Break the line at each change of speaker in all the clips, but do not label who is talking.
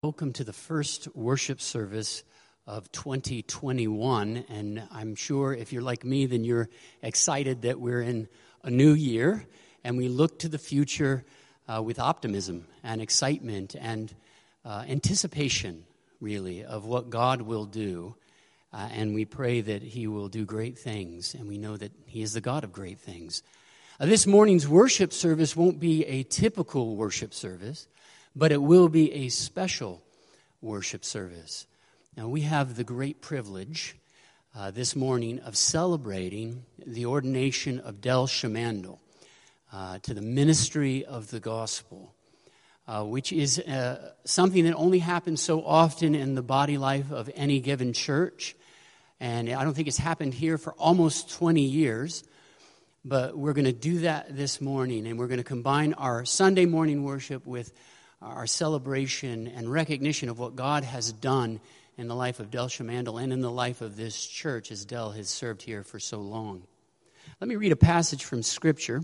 Welcome to the first worship service of 2021, and I'm sure if you're like me, then you're excited that we're in a new year, and we look to the future with optimism and excitement and anticipation, really, of what God will do, and we pray that He will do great things, and we know that He is the God of great things. This morning's worship service won't be a typical worship service, but it will be a special worship service. Now, we have the great privilege this morning of celebrating the ordination of Del Shamandel to the ministry of the gospel, which is something that only happens so often in the body life of any given church. And I don't think it's happened here for almost 20 years. But we're going to do that this morning, and we're going to combine our Sunday morning worship with our celebration and recognition of what God has done in the life of Del Shamandel and in the life of this church as Del has served here for so long. Let me read a passage from Scripture.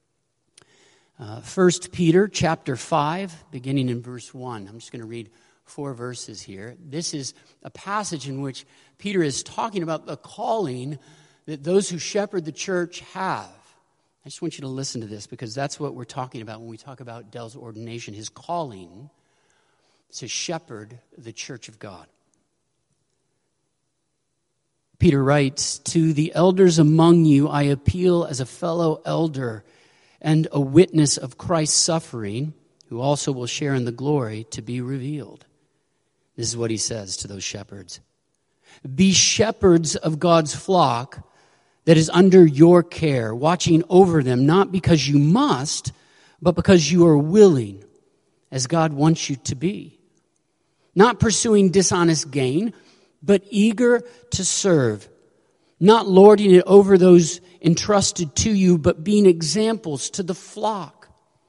1 Peter chapter 5, beginning in verse 1. I'm just going to read 4 verses here. This is a passage in which Peter is talking about the calling that those who shepherd the church have. I just want you to listen to this because that's what we're talking about when we talk about Del's ordination, his calling to shepherd the church of God. Peter writes, "To the elders among you I appeal as a fellow elder and a witness of Christ's suffering, who also will share in the glory to be revealed." This is what he says to those shepherds. "Be shepherds of God's flock that is under your care, watching over them, not because you must, but because you are willing, as God wants you to be. Not pursuing dishonest gain, but eager to serve. Not lording it over those entrusted to you, but being examples to the flock.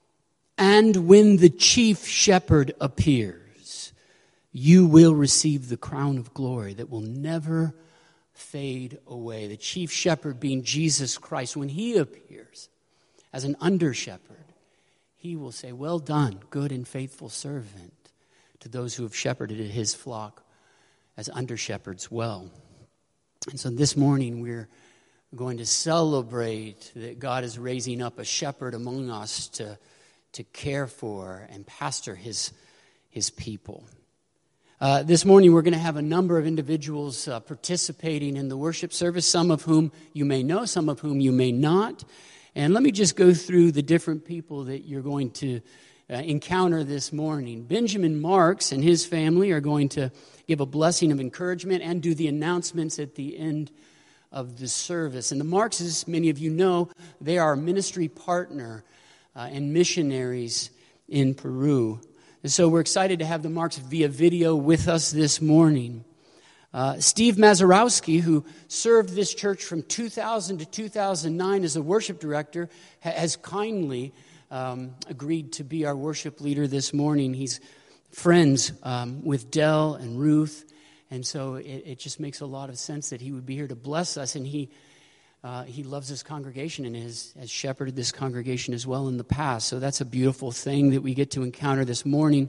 And when the chief shepherd appears, you will receive the crown of glory that will never fade away." The chief shepherd being Jesus Christ. When he appears as an under-shepherd, he will say, "Well done, good and faithful servant," to those who have shepherded his flock as under-shepherds well. And so this morning we're going to celebrate that God is raising up a shepherd among us to care for and pastor his people. This morning we're going to have a number of individuals participating in the worship service, some of whom you may know, some of whom you may not. And let me just go through the different people that you're going to encounter this morning. Benjamin Marks and his family are going to give a blessing of encouragement and do the announcements at the end of the service. And the Markses, many of you know, they are a ministry partner and missionaries in Peru. And so we're excited to have the Marks via video with us this morning. Steve Mazurowski, who served this church from 2000 to 2009 as a worship director, has kindly agreed to be our worship leader this morning. He's friends with Del and Ruth, and so it just makes a lot of sense that he would be here to bless us, and he loves this congregation and has shepherded this congregation as well in the past. So that's a beautiful thing that we get to encounter this morning.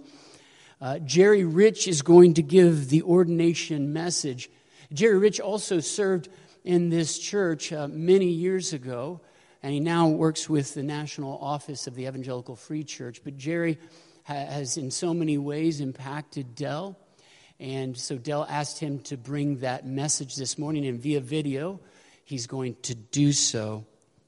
Jerry Rich is going to give the ordination message. Jerry Rich also served in this church many years ago, and he now works with the National Office of the Evangelical Free Church. But Jerry has in so many ways impacted Del, and so Del asked him to bring that message this morning, and via video he's going to do so.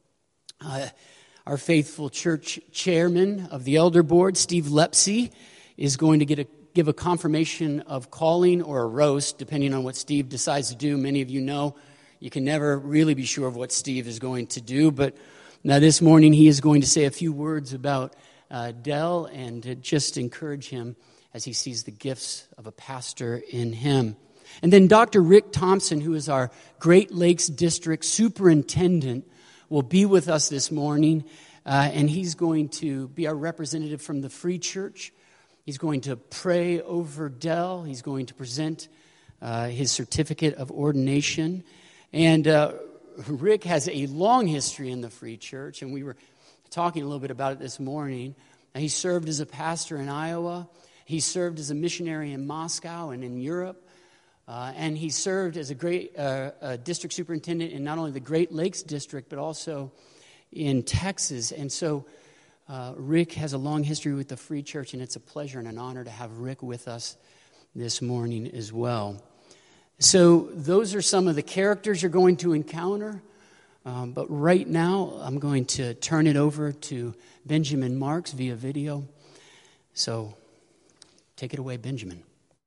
Our faithful church chairman of the elder board, Steve Lepsy, is going to give a confirmation of calling or a roast, depending on what Steve decides to do. Many of you know you can never really be sure of what Steve is going to do, but now this morning he is going to say a few words about Del and to just encourage him as he sees the gifts of a pastor in him. And then Dr. Rick Thompson, who is our Great Lakes District Superintendent, will be with us this morning, and he's going to be our representative from the Free Church. He's going to pray over Del. He's going to present his certificate of ordination. And Rick has a long history in the Free Church, and we were talking a little bit about it this morning. He served as a pastor in Iowa, He served as a missionary in Moscow and in Europe. And he served as a great district superintendent in not only the Great Lakes District, but also in Texas. And so Rick has a long history with the Free Church, and it's a pleasure and an honor to have Rick with us this morning as well. So those are some of the characters you're going to encounter. But right now, I'm going to turn it over to Benjamin Marks via video. So take it away, Benjamin.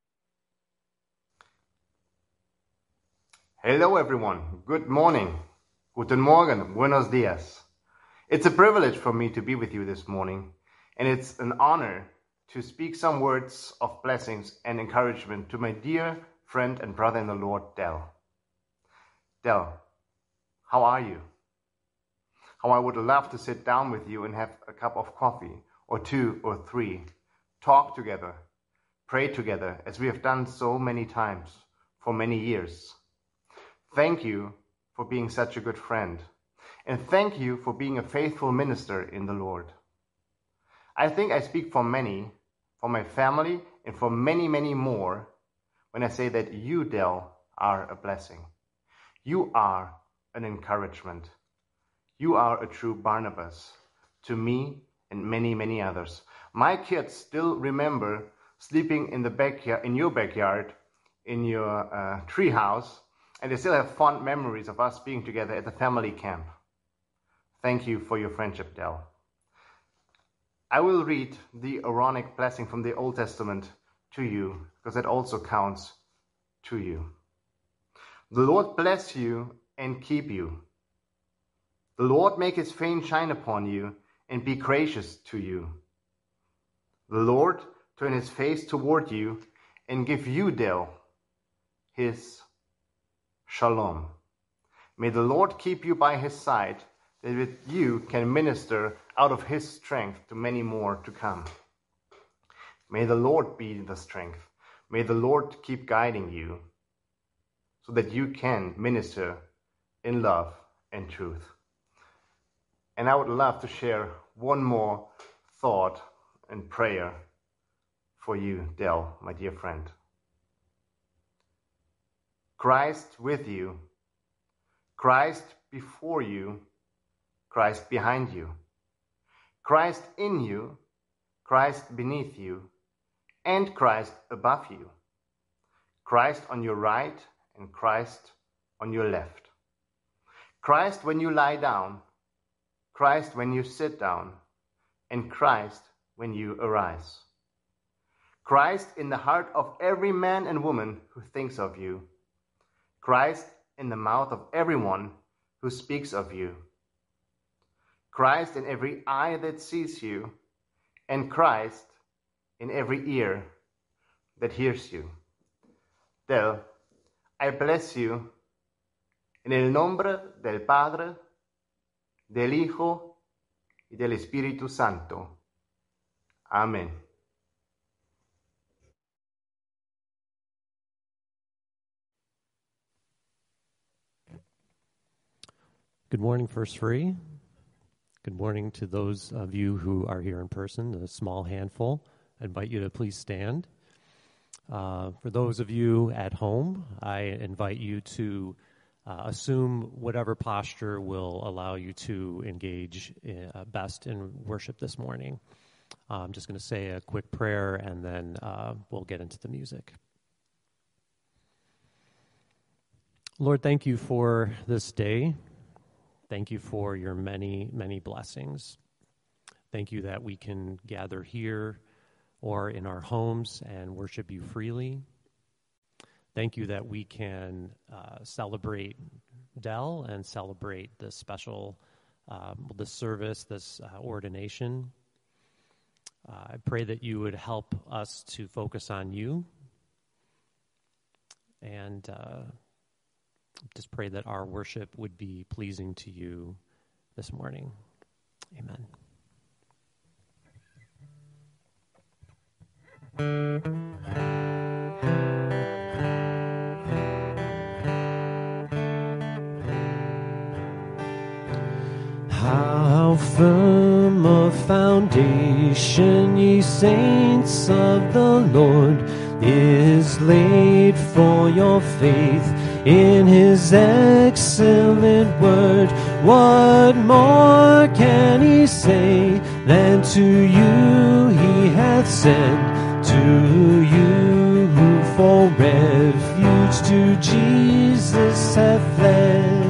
Hello, everyone. Good morning. Guten Morgen. Buenos dias. It's a privilege for me to be with you this morning, and it's an honor to speak some words of blessings and encouragement to my dear friend and brother in the Lord, Del. Del, how are you? How I would love to sit down with you and have a cup of coffee, or 2 or 3, talk together, pray together, as we have done so many times for many years. Thank you for being such a good friend, and thank you for being a faithful minister in the Lord. I think I speak for many, for my family, and for many, many more when I say that you, Del, are a blessing. You are an encouragement. You are a true Barnabas to me and many, many others. My kids still remember sleeping in the backyard, in your backyard, in your tree house, and they still have fond memories of us being together at the family camp. Thank you for your friendship, Del. I will read the Aaronic blessing from the Old Testament to you, because that also counts to you. The Lord bless you and keep you. The Lord make his face shine upon you and be gracious to you. The Lord turn his face toward you and give you, Del, his shalom. May the Lord keep you by his side, that with you can minister out of his strength to many more to come. May the Lord be the strength. May the Lord keep guiding you so that you can minister in love and truth. And I would love to share one more thought and prayer for you, Del, my dear friend. Christ with you, Christ before you, Christ behind you, Christ in you, Christ beneath you, and Christ above you, Christ on your right and Christ on your left, Christ when you lie down, Christ when you sit down, and Christ when you arise. Christ in the heart of every man and woman who thinks of you. Christ in the mouth of everyone who speaks of you. Christ in every eye that sees you, and Christ in every ear that hears you. Del, I bless you en el nombre del Padre, del Hijo y del Espíritu Santo. Amen.
Good morning, First Free. Good morning to those of you who are here in person, a small handful. I invite you to please stand. For those of you at home, I invite you to assume whatever posture will allow you to engage best in worship this morning. I'm just going to say a quick prayer, and then we'll get into the music. Lord, thank you for this day. Thank you for your many, many blessings. Thank you that we can gather here or in our homes and worship you freely. Thank you that we can celebrate Del and celebrate this special, this service, this ordination. I pray that you would help us to focus on you, and just pray that our worship would be pleasing to you this morning. Amen.
How firm a foundation
salvation, ye saints of the Lord, is laid for your faith in his excellent word. What more can he say than to you he hath sent, to you who for refuge to Jesus have fled?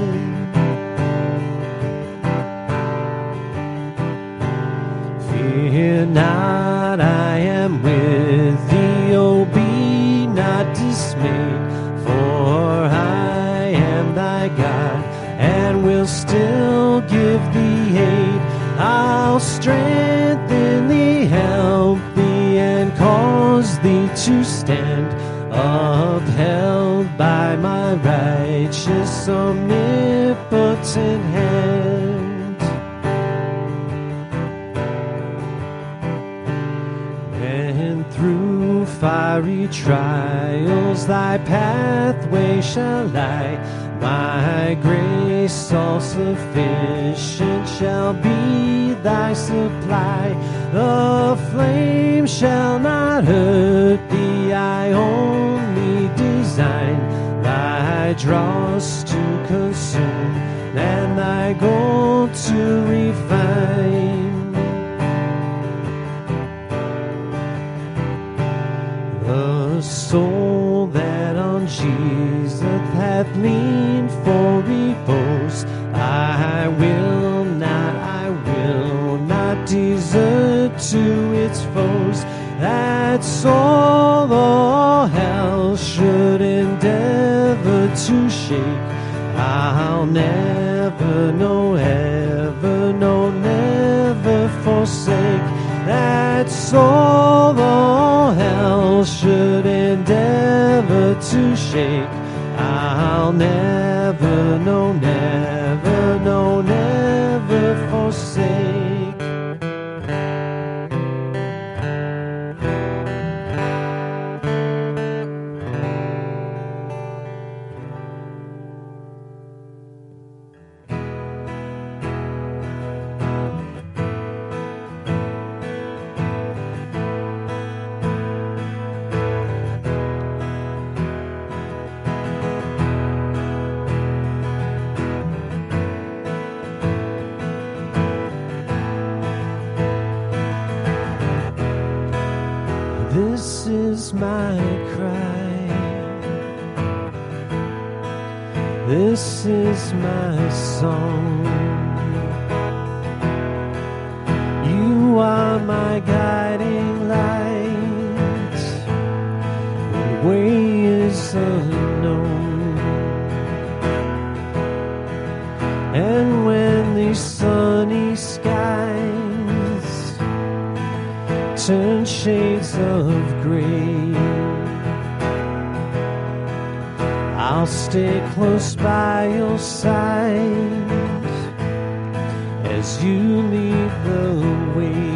Fear not, I am with thee, oh be not dismayed, for I am thy God, and will still give thee aid. I'll strengthen thee, help thee, and cause thee to stand, upheld by my righteous omnipotent hand. And through fiery trials thy pathway shall lie, my grace all sufficient shall be thy supply. The flame shall not hurt thee, I only design thy dross to consume, and thy gold to refine. The soul that on Jesus hath leaned for repose, I will not desert to its foes. That soul all hell should endeavor to shake, I'll never, no, ever, no, never forsake. That soul all hell should endeavor to shake, I'll never, no, never, no, never forsake. This is my cry, this is my song. You are my guiding light, the way is unknown. And when these sunny skies turn shades of gray, I'll stay close by your side as you lead the way.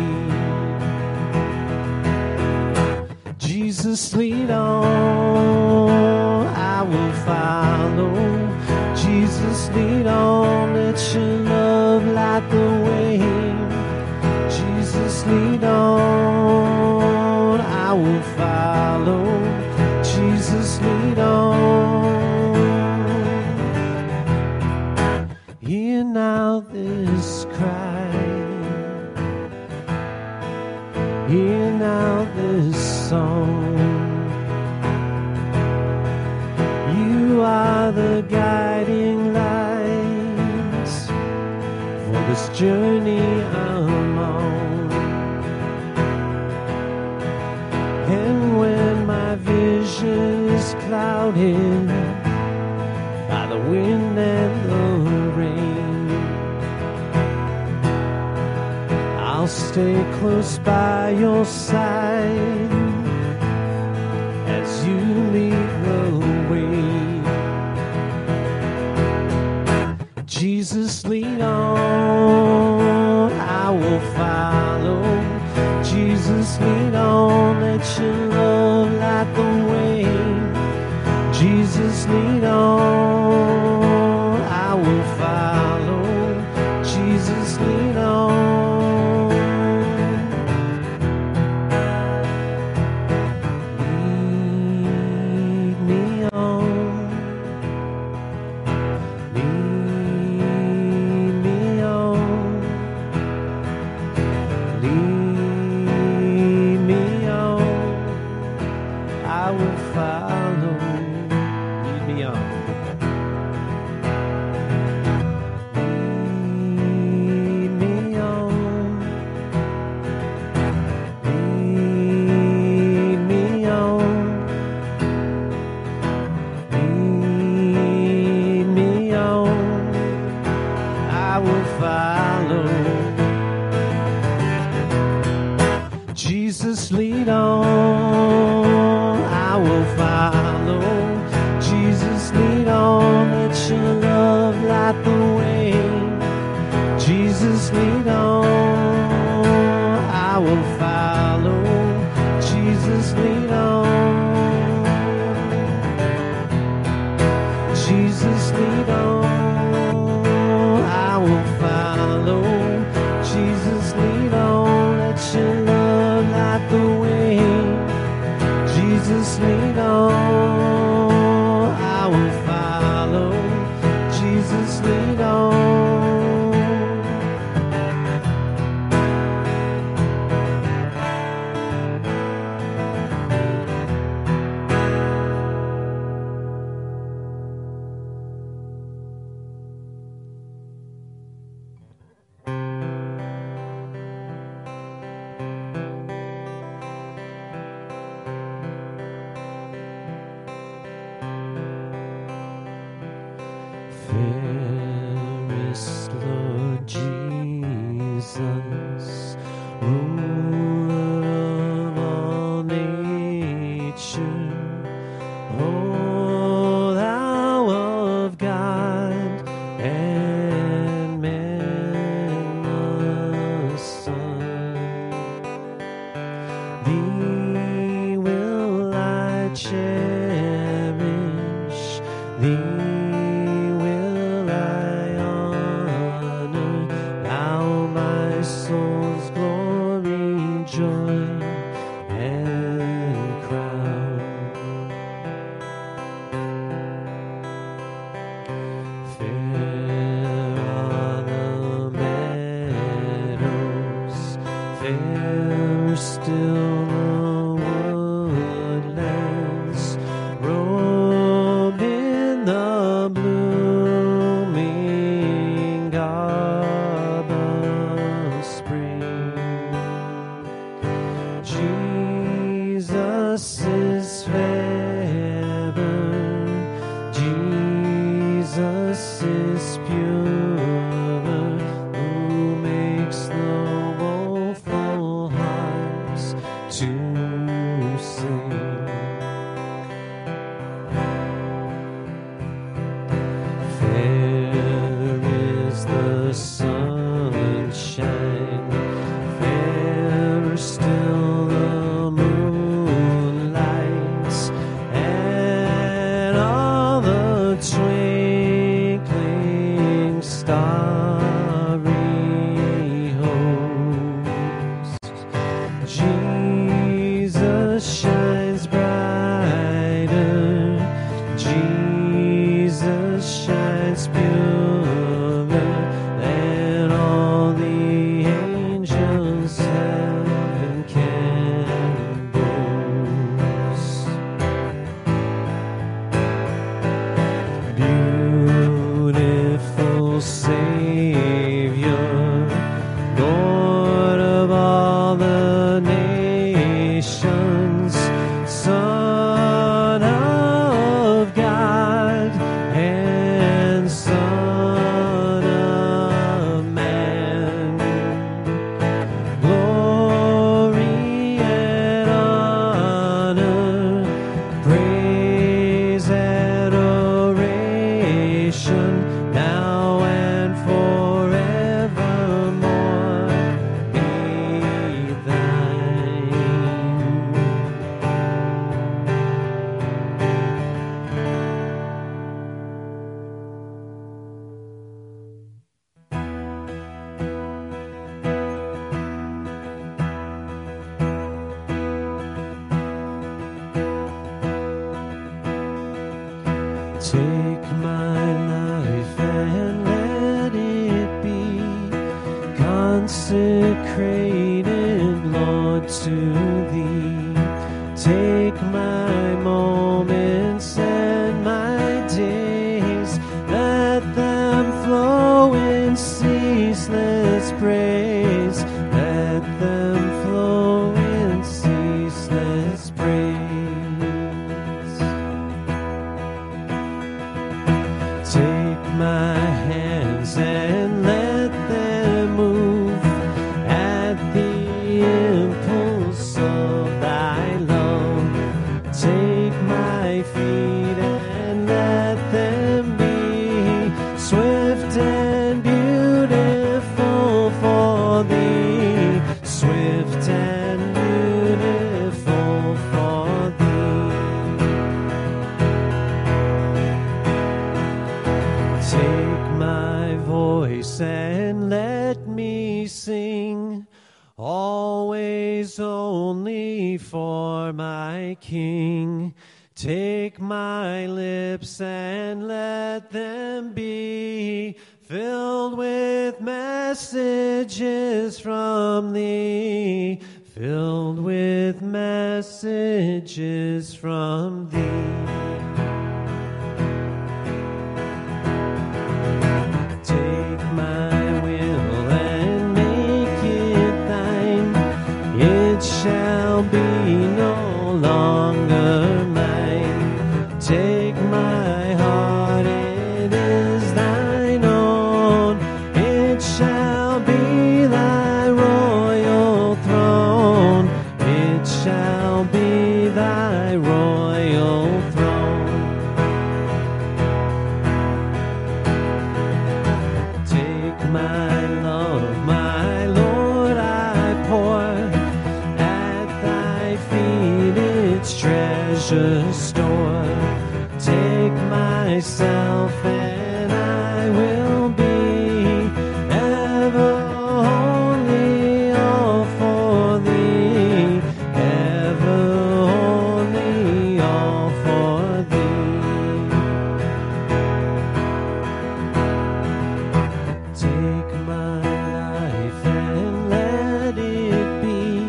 Jesus, lead on, I will follow. Jesus, lead on, let your love light the way. Jesus, lead on, I will follow. Jesus, lead on. Hear now this cry, hear now this song. You are the guiding lights for this journey I'm on. And when my vision is clouded by the wind and the rain, I'll stay close by your side as you lead the way. Jesus, lead on, I will follow. Jesus, lead on, let your love light the way. Jesus, lead on, I will follow. Jesus, lead on. I will follow. Lead me on. Lead me on. Lead me on. Lead me on. I will follow. Jesus, lead on, I will follow. Jesus, lead on, let your love light the way. Jesus, lead on, I will follow. Jesus, lead on. Jesus, lead on, I will follow. Jesus, lead on, let your love light the way. Jesus, lead on, I will follow. Jesus, lead on. Fairest Lord Jesus, ruler of all nature, O thou of God and man the Son, thee will I cherish, thee will I honor, thou my soul's glory, joy, and crown. Fair are the meadows, fair still the woodlands, robed in the blooming garb of spring. Jesus is fairer, Jesus is purer, who makes the woeful hearts to sing. Fair is the sunshine, fairer still the moonlight, and all the twinkling starry host. Jesus shines brighter, Jesus shines purer than all the angels heaven can boast. Beautiful Savior, Lord of all the nations, Son of God and Son of Man, glory and honor, praise, adoration, now and forevermore be thine. Take my life and let it be consecrated, Lord, to Thee. Take my
my feet and let them be swift and beautiful for thee, swift and beautiful for thee. Take my voice and let me sing, always only for my King. Take my lips and let them be filled with messages from thee, filled with messages from thee. Take my will and make it thine, it shall be no longer mine. Take my heart, it is thine own, it shall be thy royal throne, it shall be thy royal throne. Take my love, my Lord, I pour at thy feet its treasure store. Take myself and I will be ever only all for thee, ever only all for thee. Take my life and let it be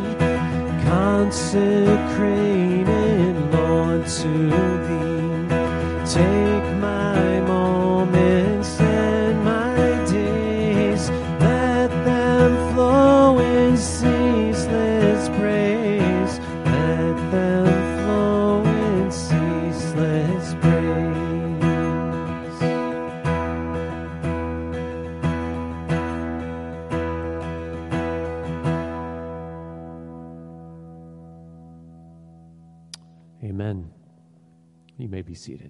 consecrated, Lord, to thee. Take my moments and my days, let them flow in ceaseless praise, let them flow in ceaseless praise.
Amen. You may be seated.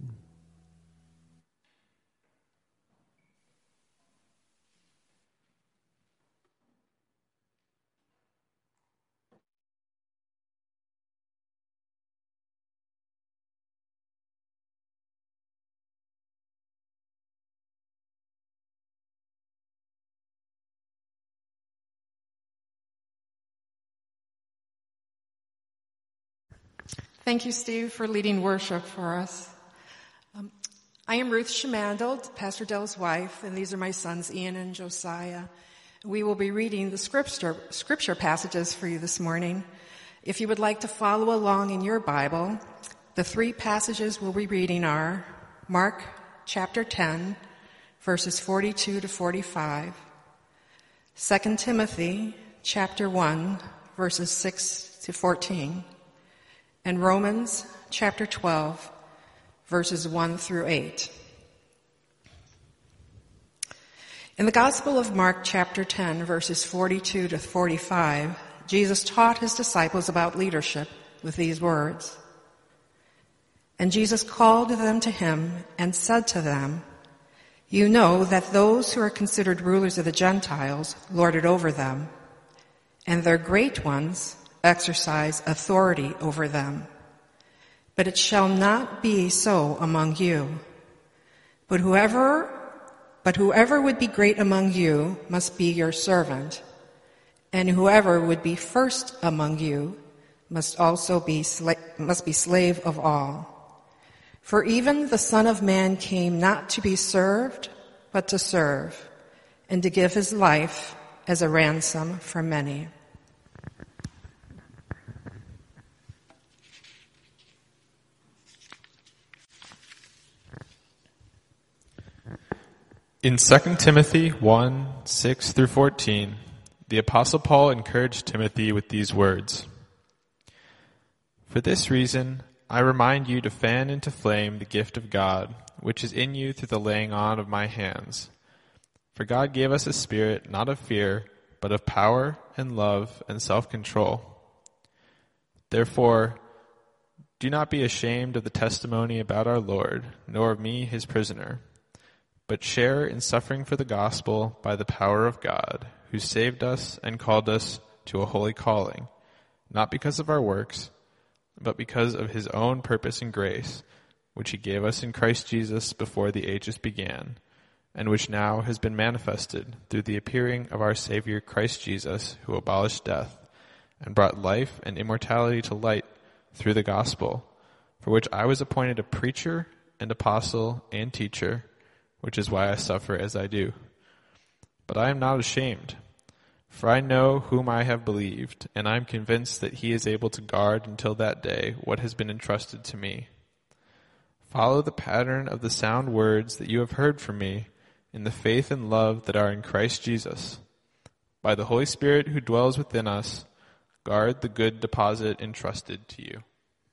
Thank you, Steve, for leading worship for us. I am Ruth Schemandel, Pastor Dell's wife, and these are my sons, Ian and Josiah. We will be reading the scripture passages for you this morning. If you would like to follow along in your Bible, the three passages we'll be reading are Mark chapter 10, verses 42 to 45, 2 Timothy chapter 1, verses 6 to 14, and Romans chapter 12, verses 1 through 8. In the Gospel of Mark chapter 10, verses 42 to 45, Jesus taught his disciples about leadership with these words. And Jesus called them to him and said to them, "You know that those who are considered rulers of the Gentiles lord it over them, and their great ones exercise authority over them. But it shall not be so among you. But whoever would be great among you must be your servant, and whoever would be first among you must also be slave of all. For even the Son of Man came not to be served, but to serve, and to give his life as a ransom for many."
In 2 Timothy 1, 6 through 14, the Apostle Paul encouraged Timothy with these words. "For this reason, I remind you to fan into flame the gift of God, which is in you through the laying on of my hands. For God gave us a spirit not of fear, but of power and love and self-control. Therefore, Do not be ashamed of the testimony about our Lord, nor of me, his prisoner, but share in suffering for the gospel by the power of God, who saved us and called us to a holy calling, not because of our works, but because of his own purpose and grace, which he gave us in Christ Jesus before the ages began, and which now has been manifested through the appearing of our Savior Christ Jesus, who abolished death, and brought life and immortality to light through the gospel, for which I was appointed a preacher and apostle and teacher, which is why I suffer as I do. But I am not ashamed, for I know whom I have believed, and I am convinced that he is able to guard until that day what has been entrusted to me. Follow the pattern of the sound words that you have heard from me in the faith and love that are in Christ Jesus. By the Holy Spirit who dwells within us, guard the good deposit entrusted to you.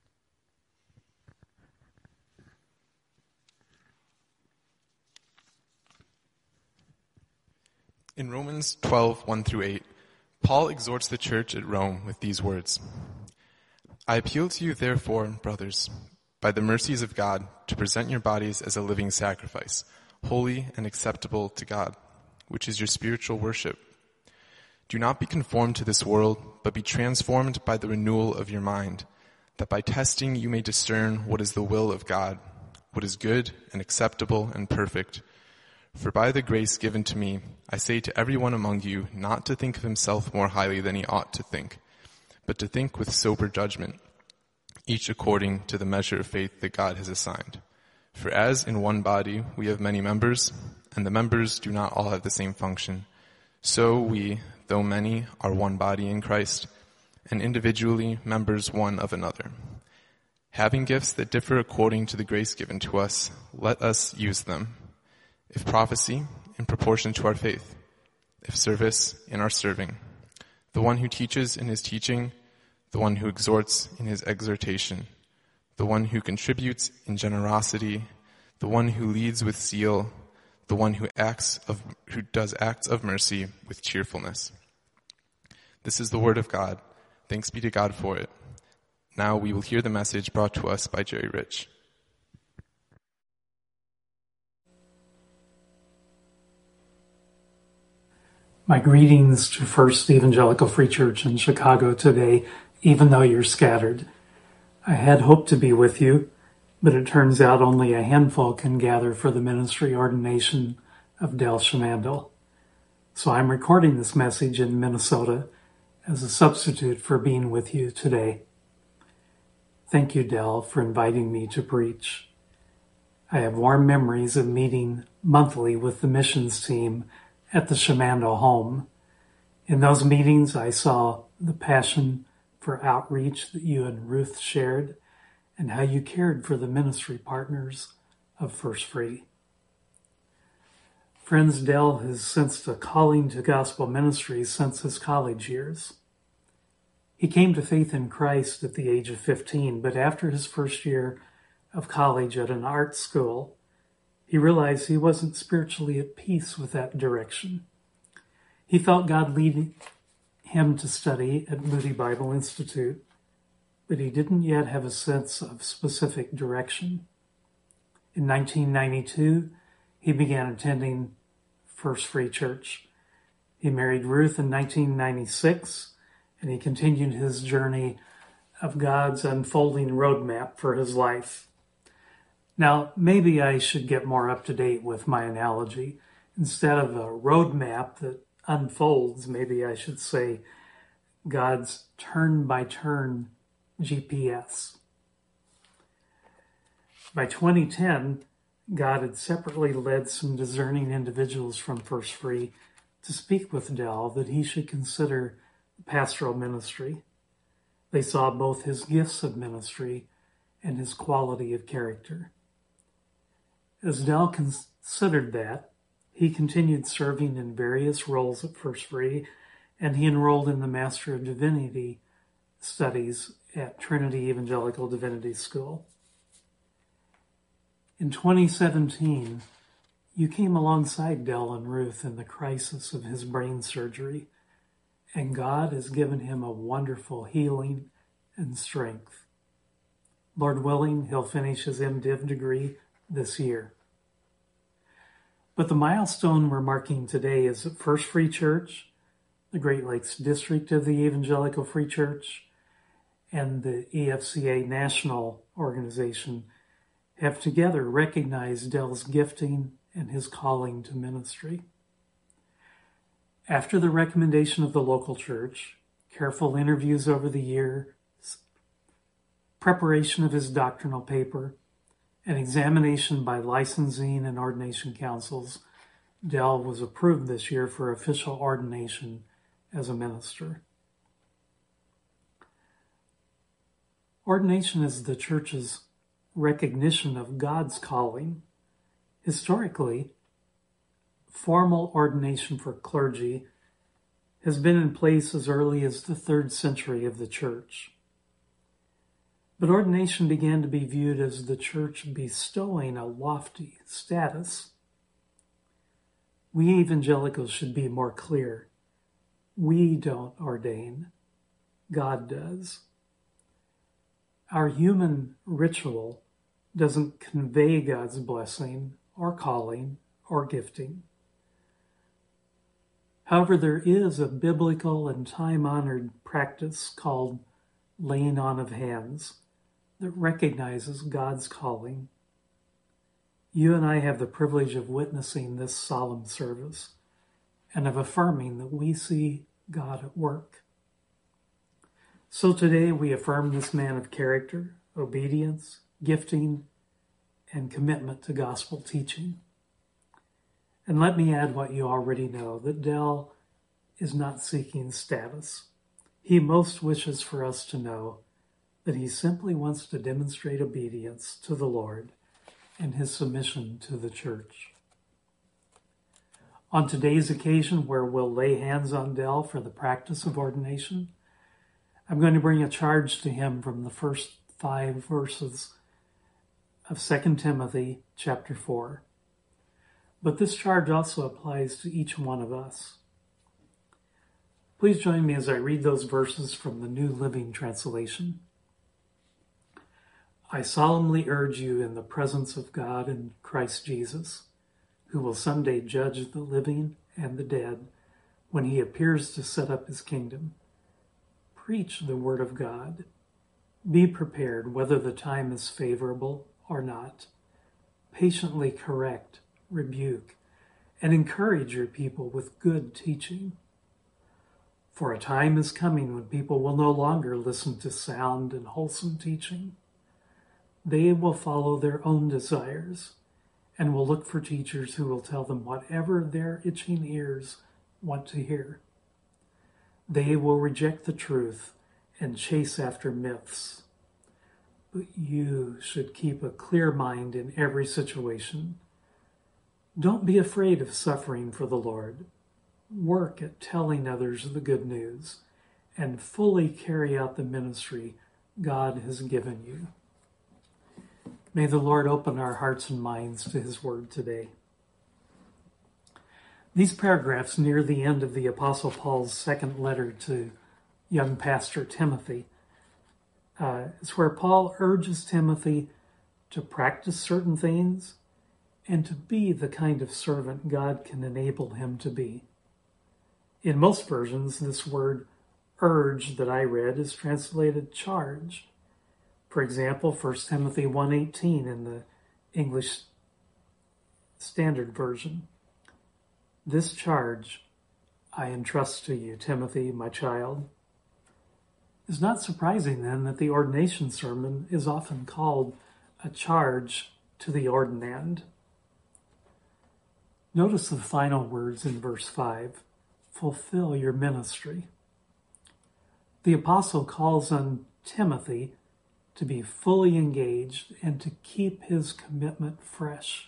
In Romans 12, 1-8, Paul exhorts the church at Rome with these words: I appeal to you, therefore, brothers, by the mercies of God, to present your bodies as a living sacrifice, holy and acceptable to God, which is your spiritual worship. Do not be conformed to this world, but be transformed by the renewal of your mind, that by testing you may discern what is the will of God, what is good and acceptable and perfect. For by the grace given to me, I say to everyone among you not to think of himself more highly than he ought to think, but to think with sober judgment, each according to the measure of faith that God has assigned. For as in one body we have many members, and the members do not all have the same function, so we, though many, are one body in Christ, and individually members one of another. Having gifts that differ according to the grace given to us, let us use them. If prophecy, in proportion to our faith. If service, in our serving. The one who teaches in his teaching, the one who exhorts in his exhortation, the one who contributes in generosity, the one who leads with zeal, the one who does acts of mercy with cheerfulness. This is the word of God. Thanks be to God for it. Now we will hear the message brought to us by Jerry Rich.
My greetings to First Evangelical Free Church in Chicago today, even though you're scattered. I had hoped to be with you, but it turns out only a handful can gather for the ministry ordination of Del Shamandel. So I'm recording this message in Minnesota as a substitute for being with you today. Thank you, Del, for inviting me to preach. I have warm memories of meeting monthly with the missions team at the Shamandel home. In those meetings, I saw the passion for outreach that you and Ruth shared and how you cared for the ministry partners of First Free. Friends, Del has sensed a calling to gospel ministry since his college years. He came to faith in Christ at the age of 15, but after his first year of college at an art school, he realized he wasn't spiritually at peace with that direction. He felt God leading him to study at Moody Bible Institute, but he didn't yet have a sense of specific direction. In 1992, he began attending First Free Church. He married Ruth in 1996, and he continued his journey of God's unfolding roadmap for his life. Now, maybe I should get more up to date with my analogy. Instead of a roadmap that unfolds, maybe I should say God's turn-by-turn GPS. By 2010, God had separately led some discerning individuals from First Free to speak with Del that he should consider pastoral ministry. They saw both his gifts of ministry and his quality of character. As Del considered that, he continued serving in various roles at First Free, and he enrolled in the Master of Divinity studies at Trinity Evangelical Divinity School. In 2017, you came alongside Del and Ruth in the crisis of his brain surgery, and God has given him a wonderful healing and strength. Lord willing, he'll finish his MDiv degree this year. But the milestone we're marking today is that First Free Church, the Great Lakes District of the Evangelical Free Church, and the EFCA National Organization have together recognized Dell's gifting and his calling to ministry. After the recommendation of the local church, careful interviews over the years, preparation of his doctrinal paper, and examination by licensing and ordination councils, Dell was approved this year for official ordination as a minister. Ordination is the church's recognition of God's calling. Historically, formal ordination for clergy has been in place as early as the 3rd century of the church. But ordination began to be viewed as the church bestowing a lofty status. We evangelicals should be more clear. We don't ordain. God does. Our human ritual doesn't convey God's blessing or calling or gifting. However, there is a biblical and time-honored practice called laying on of hands that recognizes God's calling. You and I have the privilege of witnessing this solemn service and of affirming that we see God at work. So today we affirm this man of character, obedience, gifting, and commitment to gospel teaching. And let me add what you already know, that Dell is not seeking status. He most wishes for us to know that he simply wants to demonstrate obedience to the Lord and his submission to the church. On today's occasion, where we'll lay hands on Dell for the practice of ordination, I'm going to bring a charge to him from the first 5 verses of 2 Timothy chapter 4. But this charge also applies to each one of us. Please join me as I read those verses from the New Living Translation. I solemnly urge you in the presence of God and Christ Jesus, who will someday judge the living and the dead when he appears to set up his kingdom. Preach the word of God. Be prepared whether the time is favorable or not. Patiently correct, rebuke, and encourage your people with good teaching. For a time is coming when people will no longer listen to sound and wholesome teaching. They will follow their own desires and will look for teachers who will tell them whatever their itching ears want to hear. They will reject the truth and chase after myths. But you should keep a clear mind in every situation. Don't be afraid of suffering for the Lord. Work at telling others the good news and fully carry out the ministry God has given you. May the Lord open our hearts and minds to his word today. These paragraphs near the end of the Apostle Paul's second letter to young pastor Timothy is where Paul urges Timothy to practice certain things and to be the kind of servant God can enable him to be. In most versions, this word urge that I read is translated charge. For example, 1 Timothy 1:18 in the English Standard Version. This charge I entrust to you, Timothy, my child. It's not surprising then that the ordination sermon is often called a charge to the ordinand. Notice the final words in verse 5, fulfill your ministry. The apostle calls on Timothy to be fully engaged and to keep his commitment fresh.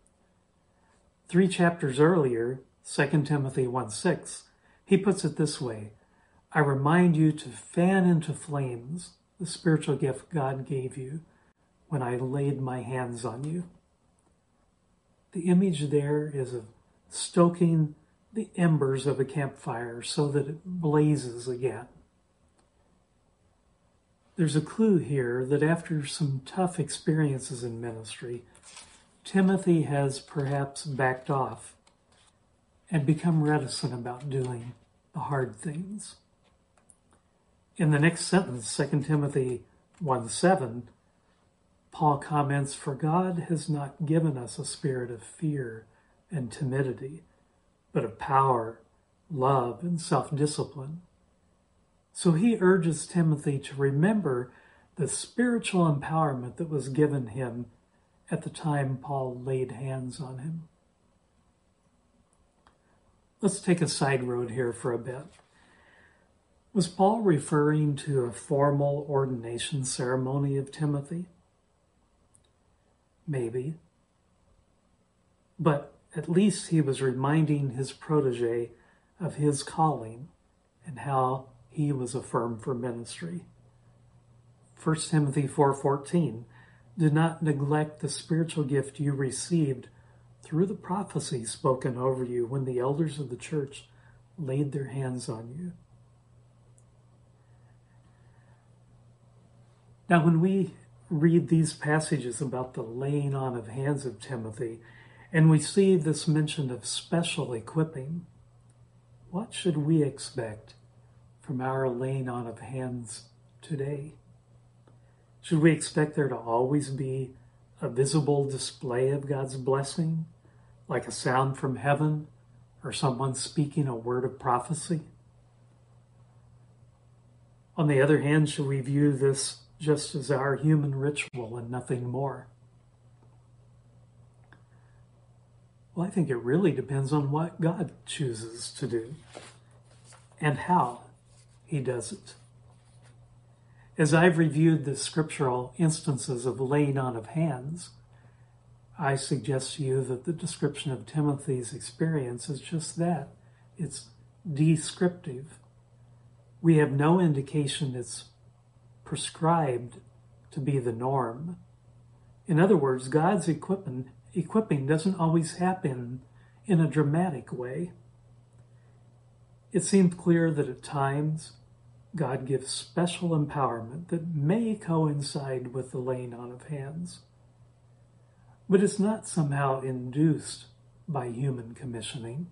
3 chapters earlier, 2 Timothy 1:6, he puts it this way, I remind you to fan into flames the spiritual gift God gave you when I laid my hands on you. The image there is of stoking the embers of a campfire so that it blazes again. There's a clue here that after some tough experiences in ministry, Timothy has perhaps backed off and become reticent about doing the hard things. In the next sentence, 2 Timothy 1:7, Paul comments, "For God has not given us a spirit of fear and timidity, but of power, love, and self-discipline." So he urges Timothy to remember the spiritual empowerment that was given him at the time Paul laid hands on him. Let's take a side road here for a bit. Was Paul referring to a formal ordination ceremony of Timothy? Maybe. But at least he was reminding his protege of his calling and how he was affirmed for ministry. 1 Timothy 4:14, "Do not neglect the spiritual gift you received through the prophecy spoken over you when the elders of the church laid their hands on you." Now, when we read these passages about the laying on of hands of Timothy, and we see this mention of special equipping, what should we expect from our laying on of hands today? Should we expect there to always be a visible display of God's blessing, like a sound from heaven or someone speaking a word of prophecy? On the other hand, should we view this just as our human ritual and nothing more? Well, I think it really depends on what God chooses to do and how he does it. As I've reviewed the scriptural instances of laying on of hands, I suggest to you that the description of Timothy's experience is just that. It's descriptive. We have no indication it's prescribed to be the norm. In other words, God's equipping doesn't always happen in a dramatic way. It seems clear that at times God gives special empowerment that may coincide with the laying on of hands, but it's not somehow induced by human commissioning.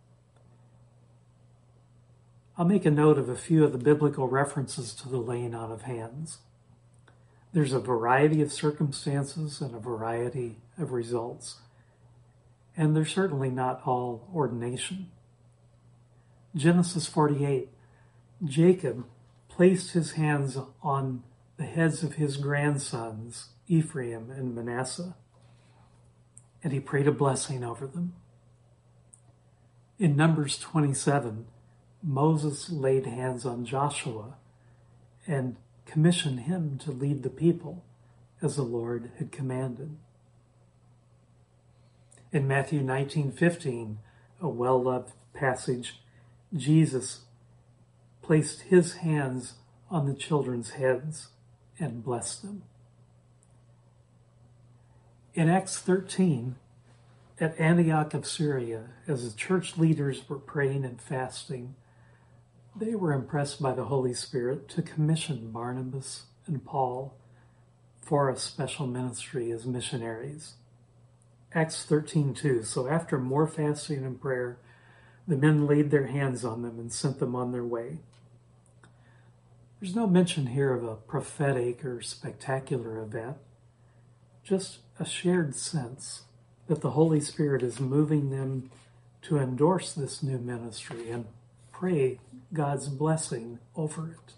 I'll make a note of a few of the biblical references to the laying on of hands. There's a variety of circumstances and a variety of results, and they're certainly not all ordination. Genesis 48, Jacob placed his hands on the heads of his grandsons, Ephraim and Manasseh, and he prayed a blessing over them. In Numbers 27, Moses laid hands on Joshua and commissioned him to lead the people as the Lord had commanded. In Matthew 19:15, a well-loved passage, Jesus placed his hands on the children's heads and blessed them. In Acts 13, at Antioch of Syria, as the church leaders were praying and fasting, they were impressed by the Holy Spirit to commission Barnabas and Paul for a special ministry as missionaries. Acts 13:2, "So after more fasting and prayer, the men laid their hands on them and sent them on their way." There's no mention here of a prophetic or spectacular event, just a shared sense that the Holy Spirit is moving them to endorse this new ministry and pray God's blessing over it.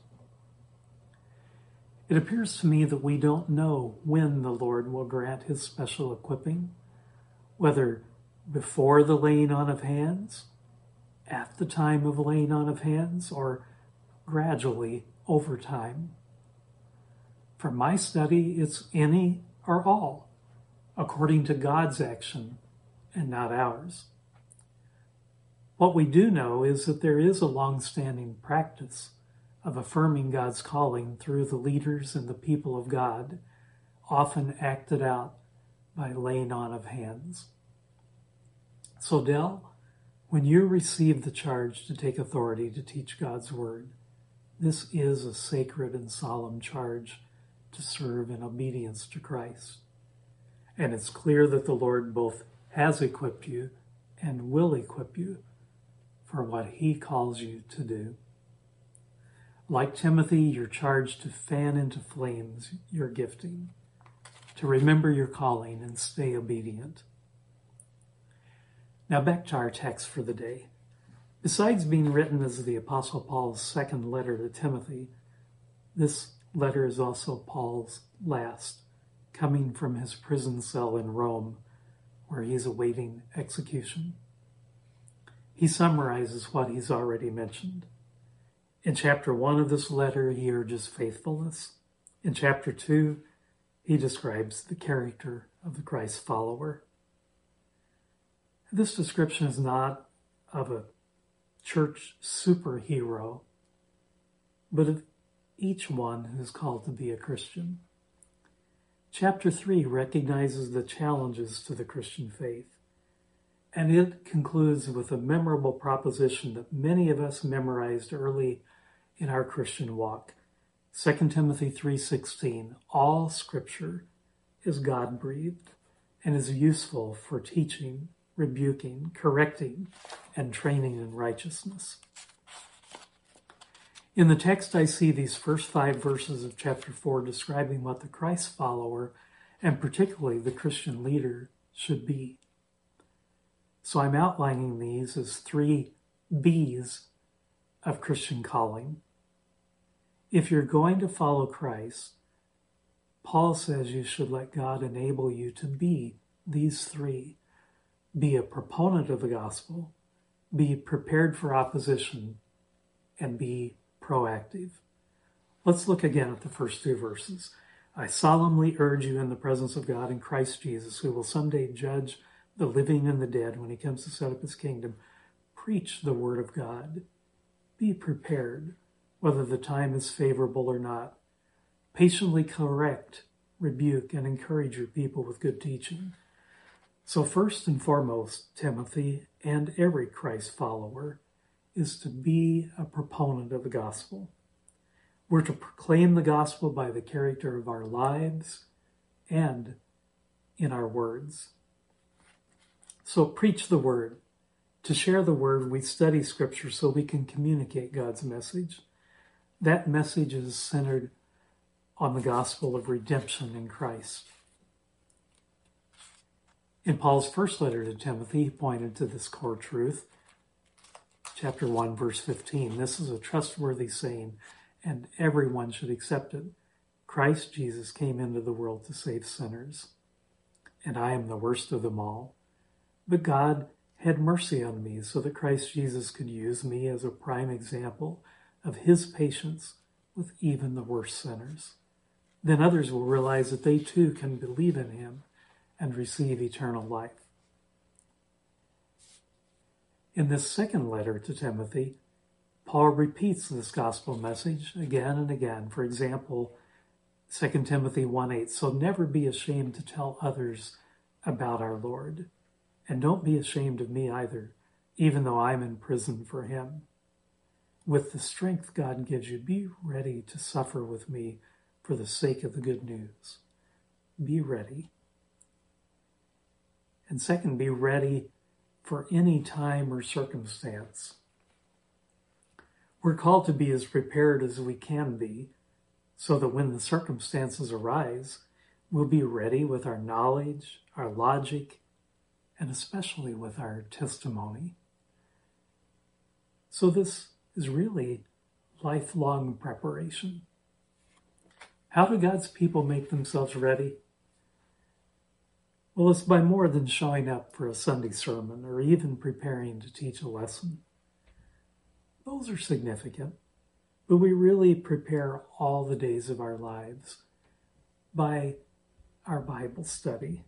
It appears to me that we don't know when the Lord will grant his special equipping, whether before the laying on of hands, at the time of laying on of hands, or gradually over time. From my study, it's any or all, according to God's action and not ours. What we do know is that there is a long-standing practice of affirming God's calling through the leaders and the people of God, often acted out by laying on of hands. So, Dell, when you receive the charge to take authority to teach God's word, This is a sacred and solemn charge to serve in obedience to Christ. And it's clear that the Lord both has equipped you and will equip you for what he calls you to do. Like Timothy, you're charged to fan into flames your gifting, to remember your calling and stay obedient. Now back to our text for the day. Besides being written as the Apostle Paul's second letter to Timothy, this letter is also Paul's last, coming from his prison cell in Rome, where he's awaiting execution. He summarizes what he's already mentioned. In chapter 1 of this letter, he urges faithfulness. In chapter 2, he describes the character of the Christ follower. This description is not of a church superhero, but of each one who is called to be a Christian. Chapter 3 recognizes the challenges to the Christian faith, and it concludes with a memorable proposition that many of us memorized early in our Christian walk. 2 Timothy 3:16, all Scripture is God-breathed and is useful for teaching, rebuking, correcting, and training in righteousness. In the text, I see these first 5 verses of chapter 4 describing what the Christ follower, and particularly the Christian leader, should be. So I'm outlining these as 3 B's of Christian calling. If you're going to follow Christ, Paul says you should let God enable you to be these 3. Be a proponent of the gospel, be prepared for opposition, and be proactive. Let's look again at the first 2 verses. I solemnly urge you in the presence of God in Christ Jesus, who will someday judge the living and the dead when he comes to set up his kingdom. Preach the word of God. Be prepared, whether the time is favorable or not. Patiently correct, rebuke, and encourage your people with good teaching. So first and foremost, Timothy and every Christ follower is to be a proponent of the gospel. We're to proclaim the gospel by the character of our lives and in our words. So preach the word. To share the word, we study Scripture so we can communicate God's message. That message is centered on the gospel of redemption in Christ. In Paul's first letter to Timothy, he pointed to this core truth. Chapter 1, verse 15. This is a trustworthy saying, and everyone should accept it. Christ Jesus came into the world to save sinners, and I am the worst of them all. But God had mercy on me so that Christ Jesus could use me as a prime example of his patience with even the worst sinners. Then others will realize that they too can believe in him and receive eternal life. In this second letter to Timothy, Paul repeats this gospel message again and again. For example, 2 Timothy 1:8, so never be ashamed to tell others about our Lord. And don't be ashamed of me either, even though I'm in prison for him. With the strength God gives you, be ready to suffer with me for the sake of the good news. Be ready. And second, be ready for any time or circumstance. We're called to be as prepared as we can be so that when the circumstances arise, we'll be ready with our knowledge, our logic, and especially with our testimony. So this is really lifelong preparation. How do God's people make themselves ready? Well, it's by more than showing up for a Sunday sermon or even preparing to teach a lesson. Those are significant, but we really prepare all the days of our lives by our Bible study,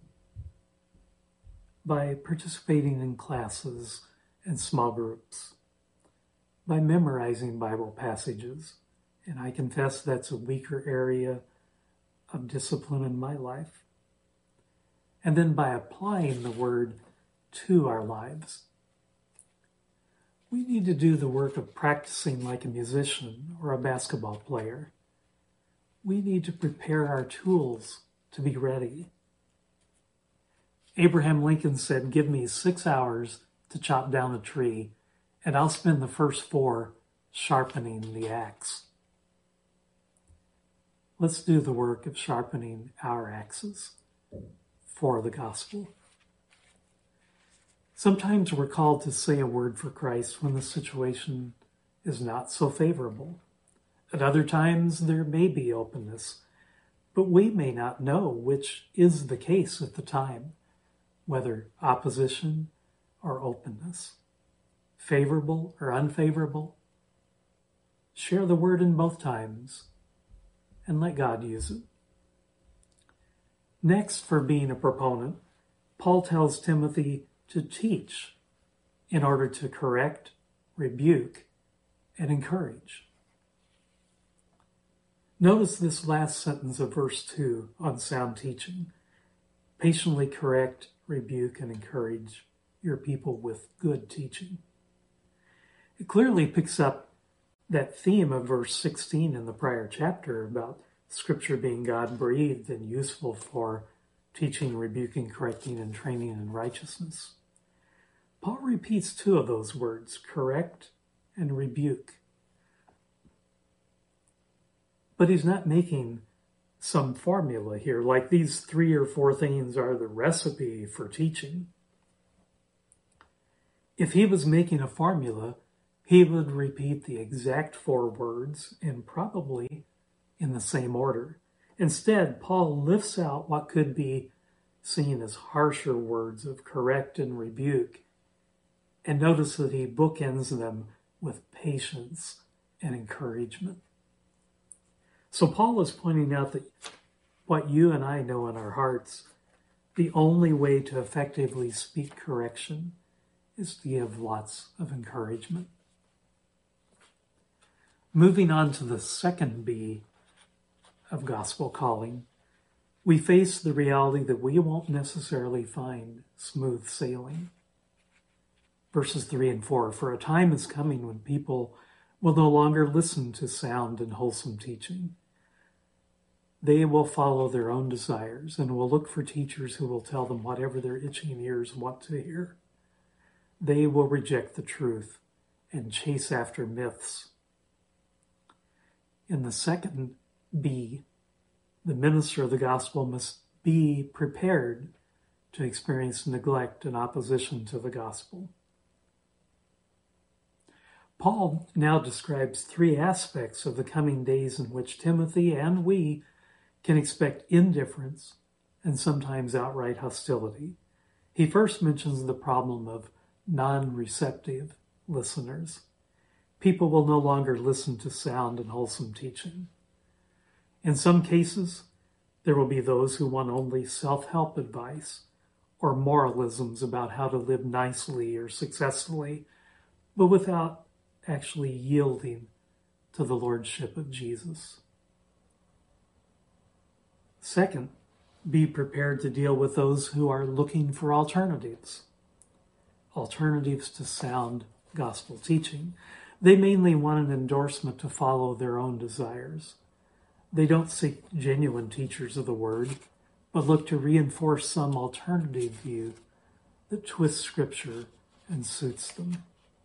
by participating in classes and small groups, by memorizing Bible passages, and I confess that's a weaker area of discipline in my life, and then by applying the word to our lives. We need to do the work of practicing like a musician or a basketball player. We need to prepare our tools to be ready. Abraham Lincoln said, "Give me 6 hours to chop down a tree, and I'll spend the first 4 sharpening the axe." Let's do the work of sharpening our axes for the gospel. Sometimes we're called to say a word for Christ when the situation is not so favorable. At other times, there may be openness, but we may not know which is the case at the time, whether opposition or openness, favorable or unfavorable. Share the word in both times and let God use it. Next, for being a proponent, Paul tells Timothy to teach in order to correct, rebuke, and encourage. Notice this last sentence of verse 2 on sound teaching. Patiently correct, rebuke, and encourage your people with good teaching. It clearly picks up that theme of verse 16 in the prior chapter about Scripture being God-breathed and useful for teaching, rebuking, correcting, and training in righteousness. Paul repeats 2 of those words, correct and rebuke. But he's not making some formula here, like these 3 or 4 things are the recipe for teaching. If he was making a formula, he would repeat the exact 4 words and probably in the same order. Instead, Paul lifts out what could be seen as harsher words of correct and rebuke, and notice that he bookends them with patience and encouragement. So Paul is pointing out that what you and I know in our hearts, the only way to effectively speak correction is to give lots of encouragement. Moving on to the second B of gospel calling, we face the reality that we won't necessarily find smooth sailing. Verses 3 and 4, for a time is coming when people will no longer listen to sound and wholesome teaching. They will follow their own desires and will look for teachers who will tell them whatever their itching ears want to hear. They will reject the truth and chase after myths. In the second B, the minister of the gospel must be prepared to experience neglect and opposition to the gospel. Paul now describes 3 aspects of the coming days in which Timothy and we can expect indifference and sometimes outright hostility. He first mentions the problem of non-receptive listeners. People will no longer listen to sound and wholesome teaching. In some cases, there will be those who want only self-help advice or moralisms about how to live nicely or successfully, but without actually yielding to the lordship of Jesus. Second, be prepared to deal with those who are looking for alternatives to sound gospel teaching. They mainly want an endorsement to follow their own desires. They don't seek genuine teachers of the word, but look to reinforce some alternative view that twists Scripture and suits them.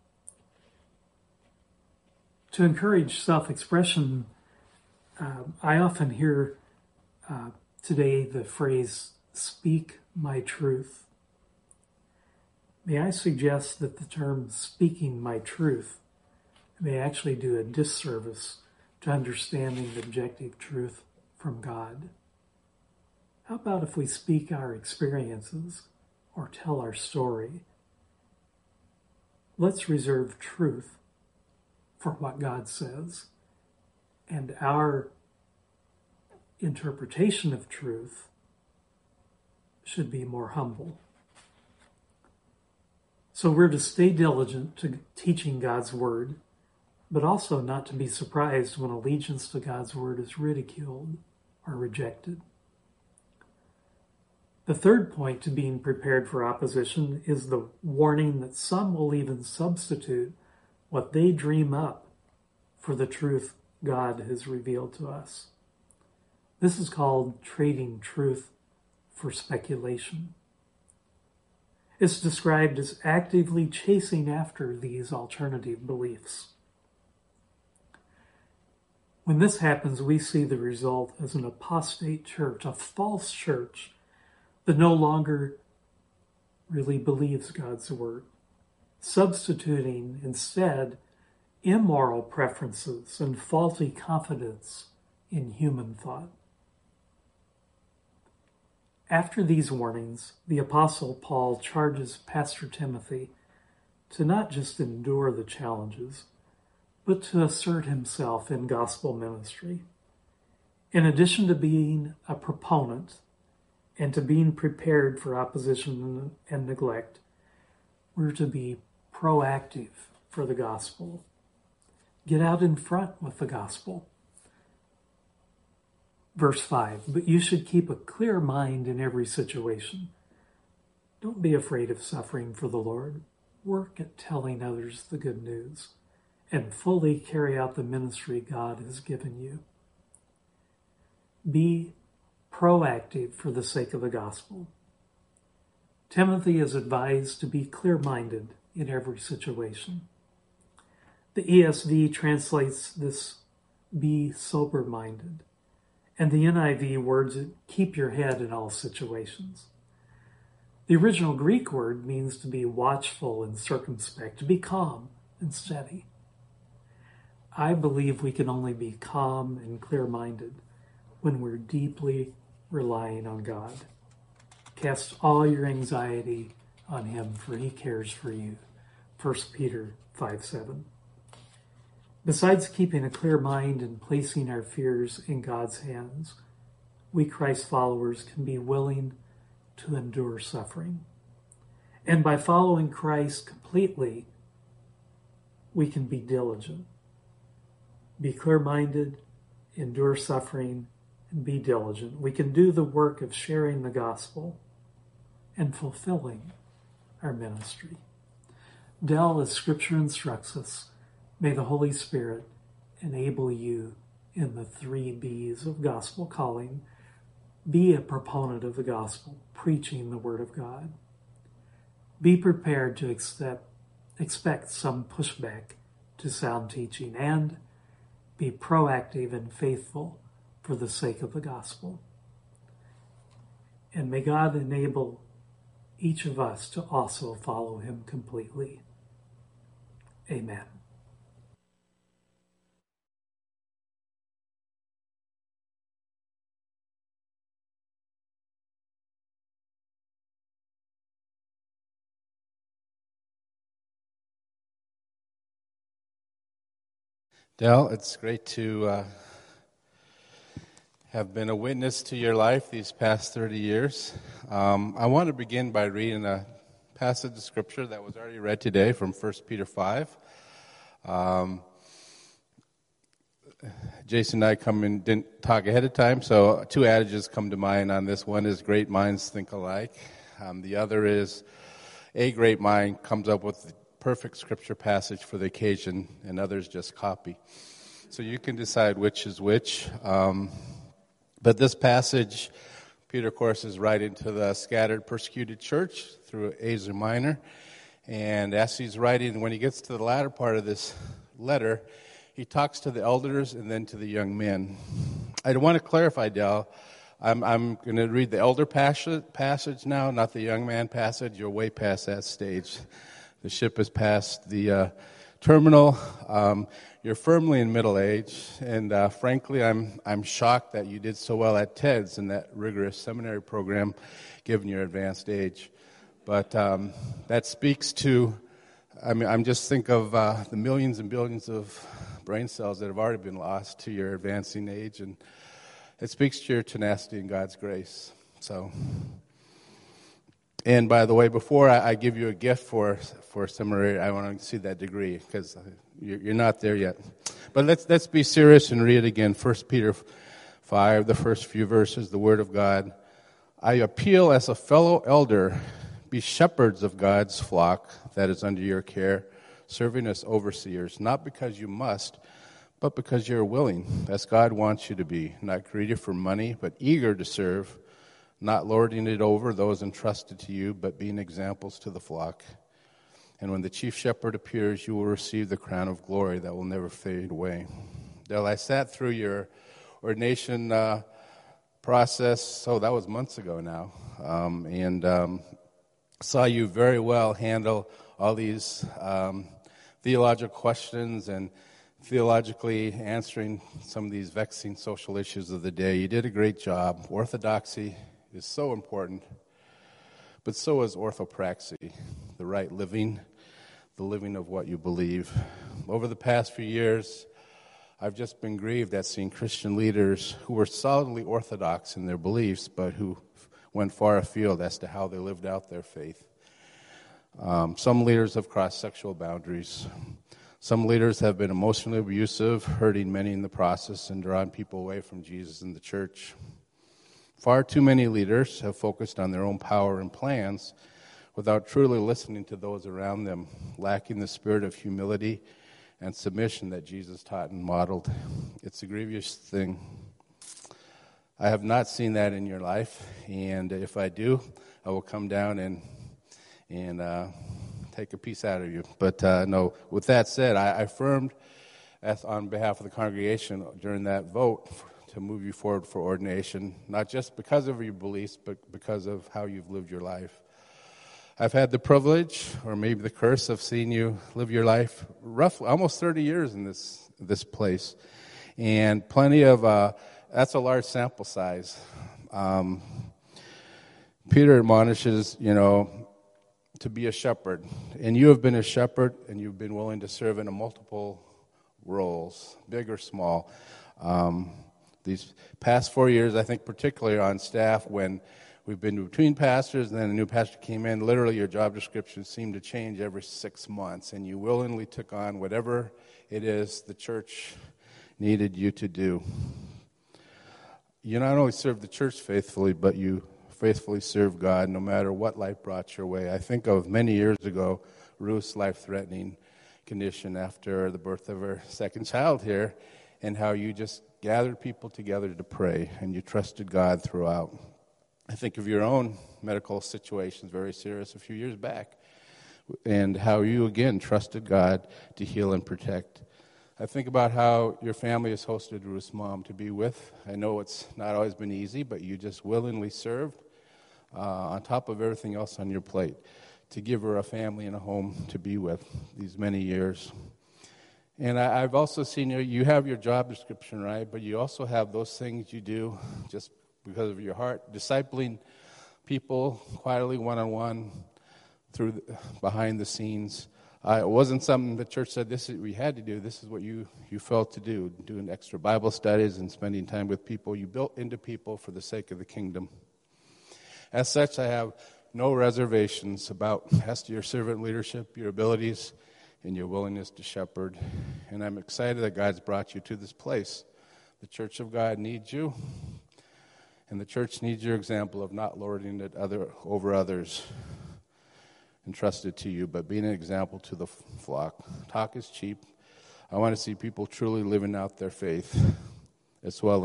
To encourage self-expression, I often hear today the phrase, "speak my truth." May I suggest that the term "speaking my truth" may actually do a disservice to understanding the objective truth from God. How about if we speak our experiences or tell our story? Let's reserve truth for what God says, and our interpretation of truth should be more humble. So we're to stay diligent to teaching God's word, but also not to be surprised when allegiance to God's word is ridiculed or rejected. The third point to being prepared for opposition is the warning that some will even substitute what they dream up for the truth God has revealed to us. This is called trading truth for speculation. It's described as actively chasing after these alternative beliefs. When this happens, we see the result as an apostate church, a false church that no longer really believes God's word, substituting instead immoral preferences and faulty confidence in human thought. After these warnings, the Apostle Paul charges Pastor Timothy to not just endure the challenges, but to assert himself in gospel ministry. In addition to being a proponent and to being prepared for opposition and neglect, we're to be proactive for the gospel. Get out in front with the gospel. Verse 5, but you should keep a clear mind in every situation. Don't be afraid of suffering for the Lord. Work at telling others the good news and fully carry out the ministry God has given you. Be proactive for the sake of the gospel. Timothy is advised to be clear-minded in every situation. The ESV translates this, be sober-minded. And the NIV words it, keep your head in all situations. The original Greek word means to be watchful and circumspect, to be calm and steady. I believe we can only be calm and clear-minded when we're deeply relying on God. Cast all your anxiety on him, for he cares for you. 1 Peter 5:7. Besides keeping a clear mind and placing our fears in God's hands, we Christ followers can be willing to endure suffering. And by following Christ completely, we can be diligent. Be clear-minded, endure suffering, and be diligent. We can do the work of sharing the gospel and fulfilling our ministry. Dell, as Scripture instructs us, may the Holy Spirit enable you in the 3 B's of gospel calling. Be a proponent of the gospel, preaching the word of God. Be prepared to expect some pushback to sound teaching, and be proactive and faithful for the sake of the gospel. And may God enable each of us to also follow him completely. Amen.
Dell, it's great to have been a witness to your life these past 30 years. I want to begin by reading a passage of Scripture that was already read today from 1 Peter 5. Jason and I didn't talk ahead of time, so 2 adages come to mind on this. One is great minds think alike. The other is a great mind comes up with the perfect Scripture passage for the occasion, and others just copy. So you can decide which is which. But this passage, Peter, of course, is writing to the scattered, persecuted church through Asia Minor. And as he's writing, when he gets to the latter part of this letter, he talks to the elders and then to the young men. I want to clarify, Dell, I'm going to read the elder passage now, not the young man passage. You're way past that stage. The ship has passed the terminal. You're firmly in middle age, and frankly, I'm shocked that you did so well at TEDS in that rigorous seminary program, given your advanced age. But that speaks to, I'm just think of the millions and billions of brain cells that have already been lost to your advancing age, and it speaks to your tenacity and God's grace. So. And by the way, before I give you a gift for seminary, I want to see that degree, because you're not there yet. But let's be serious and read again. 1 Peter 5, the first few verses, the Word of God. I appeal as a fellow elder, be shepherds of God's flock that is under your care, serving as overseers, not because you must, but because you're willing, as God wants you to be, not greedy for money, but eager to serve, not lording it over those entrusted to you, but being examples to the flock. And when the chief shepherd appears, you will receive the crown of glory that will never fade away. Dale, I sat through your ordination process, so that was months ago now, and saw you very well handle all these theological questions and theologically answering some of these vexing social issues of the day. You did a great job. Orthodoxy is so important, but so is orthopraxy, the right living, the living of what you believe. Over the past few years, I've just been grieved at seeing Christian leaders who were solidly orthodox in their beliefs, but who went far afield as to how they lived out their faith. Some leaders have crossed sexual boundaries. Some leaders have been emotionally abusive, hurting many in the process and drawing people away from Jesus and the church. Far too many leaders have focused on their own power and plans without truly listening to those around them, lacking the spirit of humility and submission that Jesus taught and modeled. It's a grievous thing. I have not seen that in your life, and if I do, I will come down and take a piece out of you. But no, with that said, I affirmed on behalf of the congregation during that vote to move you forward for ordination, not just because of your beliefs, but because of how you've lived your life. I've had the privilege, or maybe the curse, of seeing you live your life roughly almost 30 years in this place, and plenty of that's a large sample size. Peter admonishes, to be a shepherd, and you have been a shepherd, and you've been willing to serve in multiple roles, big or small. These past 4 years, I think particularly on staff, when we've been between pastors and then a new pastor came in, literally your job description seemed to change every 6 months, and you willingly took on whatever it is the church needed you to do. You not only served the church faithfully, but you faithfully serve God no matter what life brought your way. I think of many years ago, Ruth's life-threatening condition after the birth of her second child here, and how you just gathered people together to pray, and you trusted God throughout. I think of your own medical situations, very serious, a few years back, and how you, again, trusted God to heal and protect. I think about how your family has hosted Ruth's mom to be with. I know it's not always been easy, but you just willingly served on top of everything else on your plate to give her a family and a home to be with these many years. And I've also seen you have your job description, right, but you also have those things you do just because of your heart, discipling people quietly, one-on-one, behind the scenes. It wasn't something the church said this is what we had to do. This is what you felt to do, doing extra Bible studies and spending time with people. You built into people for the sake of the kingdom. As such, I have no reservations about your servant leadership, your abilities, and your willingness to shepherd. And I'm excited that God's brought you to this place. The Church of God needs you, and the church needs your example of not lording it over others entrusted to you, but being an example to the flock. Talk is cheap. I want to see people truly living out their faith as well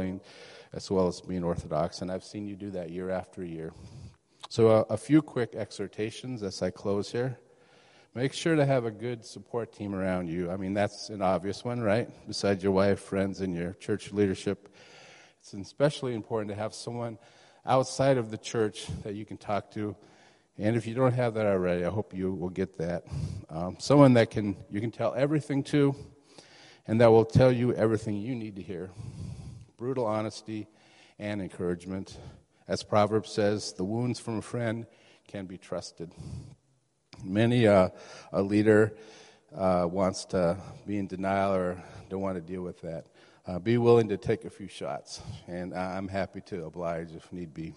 as being orthodox, and I've seen you do that year after year. So a few quick exhortations as I close here. Make sure to have a good support team around you. I mean, that's an obvious one, right? Besides your wife, friends, and your church leadership, it's especially important to have someone outside of the church that you can talk to. And if you don't have that already, I hope you will get that. Someone that you can tell everything to, and that will tell you everything you need to hear. Brutal honesty and encouragement. As Proverbs says, the wounds from a friend can be trusted. Many a leader wants to be in denial or don't want to deal with that. Be willing to take a few shots, and I'm happy to oblige if need be.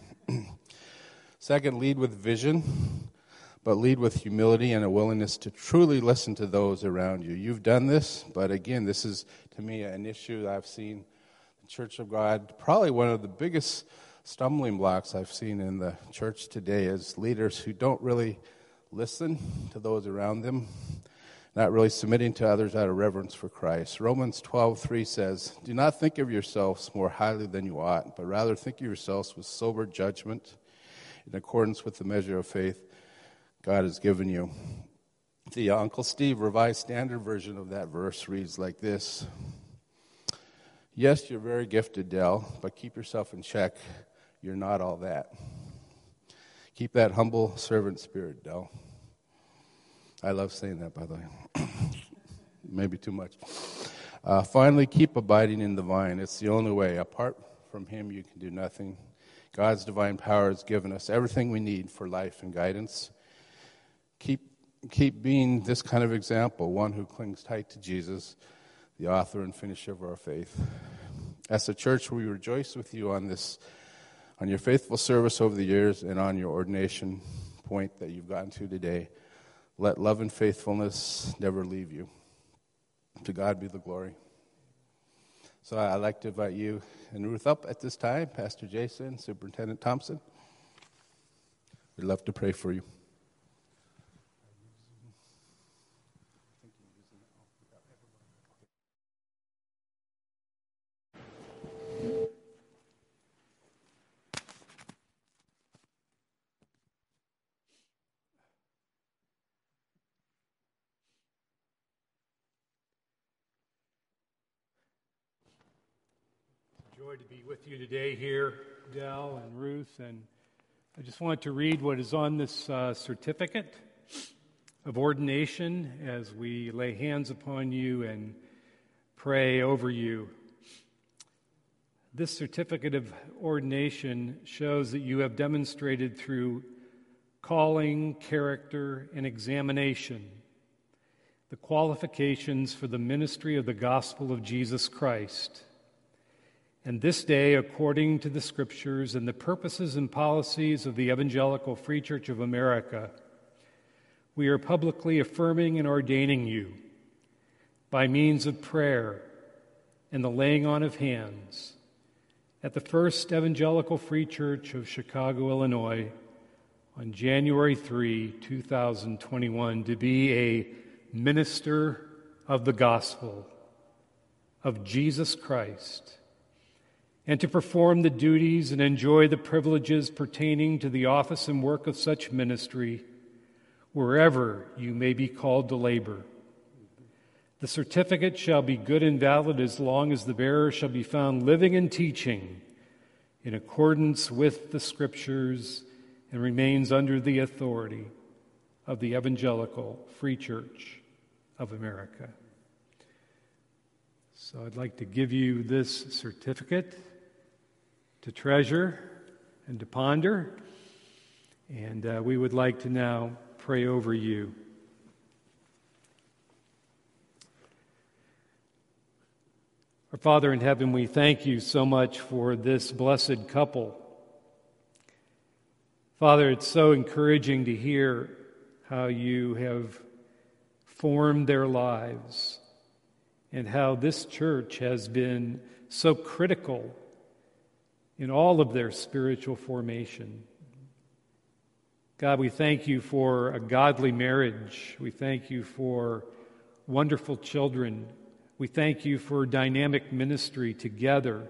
Second, lead with vision, but lead with humility and a willingness to truly listen to those around you. You've done this, but again, this is, to me, an issue that I've seen the Church of God, probably one of the biggest stumbling blocks I've seen in the church today is leaders who don't really listen to those around them. not really submitting to others out of reverence for Christ. Romans 12:3 says, "Do not think of yourselves more highly than you ought, but rather think of yourselves with sober judgment in accordance with the measure of faith God has given you." The Uncle Steve Revised Standard Version of that verse reads like this: "Yes, you're very gifted, Dell, but keep yourself in check. You're not all that. Keep that humble servant spirit, Dell." I love saying that, by the way. Maybe too much. Finally, keep abiding in the vine. It's the only way. Apart from him, you can do nothing. God's divine power has given us everything we need for life and guidance. Keep being this kind of example, one who clings tight to Jesus, the author and finisher of our faith. As a church, we rejoice with you on your faithful service over the years and on your ordination point that you've gotten to today. Let love and faithfulness never leave you. To God be the glory. So I'd like to invite you and Ruth up at this time, Pastor Jason, Superintendent Thompson. We'd love to pray for you.
Joy to be with you today here, Dell and Ruth, and I just want to read what is on this certificate of ordination as we lay hands upon you and pray over you. This certificate of ordination shows that you have demonstrated through calling, character, and examination the qualifications for the ministry of the gospel of Jesus Christ. And this day, according to the Scriptures and the purposes and policies of the Evangelical Free Church of America, we are publicly affirming and ordaining you by means of prayer and the laying on of hands at the First Evangelical Free Church of Chicago, Illinois, on January 3, 2021, to be a minister of the gospel of Jesus Christ, and to perform the duties and enjoy the privileges pertaining to the office and work of such ministry wherever you may be called to labor. The certificate shall be good and valid as long as the bearer shall be found living and teaching in accordance with the Scriptures and remains under the authority of the Evangelical Free Church of America. So I'd like to give you this certificate to treasure and to ponder, and we would like to now pray over you. Our Father in heaven, we thank you so much for this blessed couple. Father, it's so encouraging to hear how you have formed their lives and how this church has been so critical in all of their spiritual formation. God, we thank you for a godly marriage. We thank you for wonderful children. We thank you for dynamic ministry together.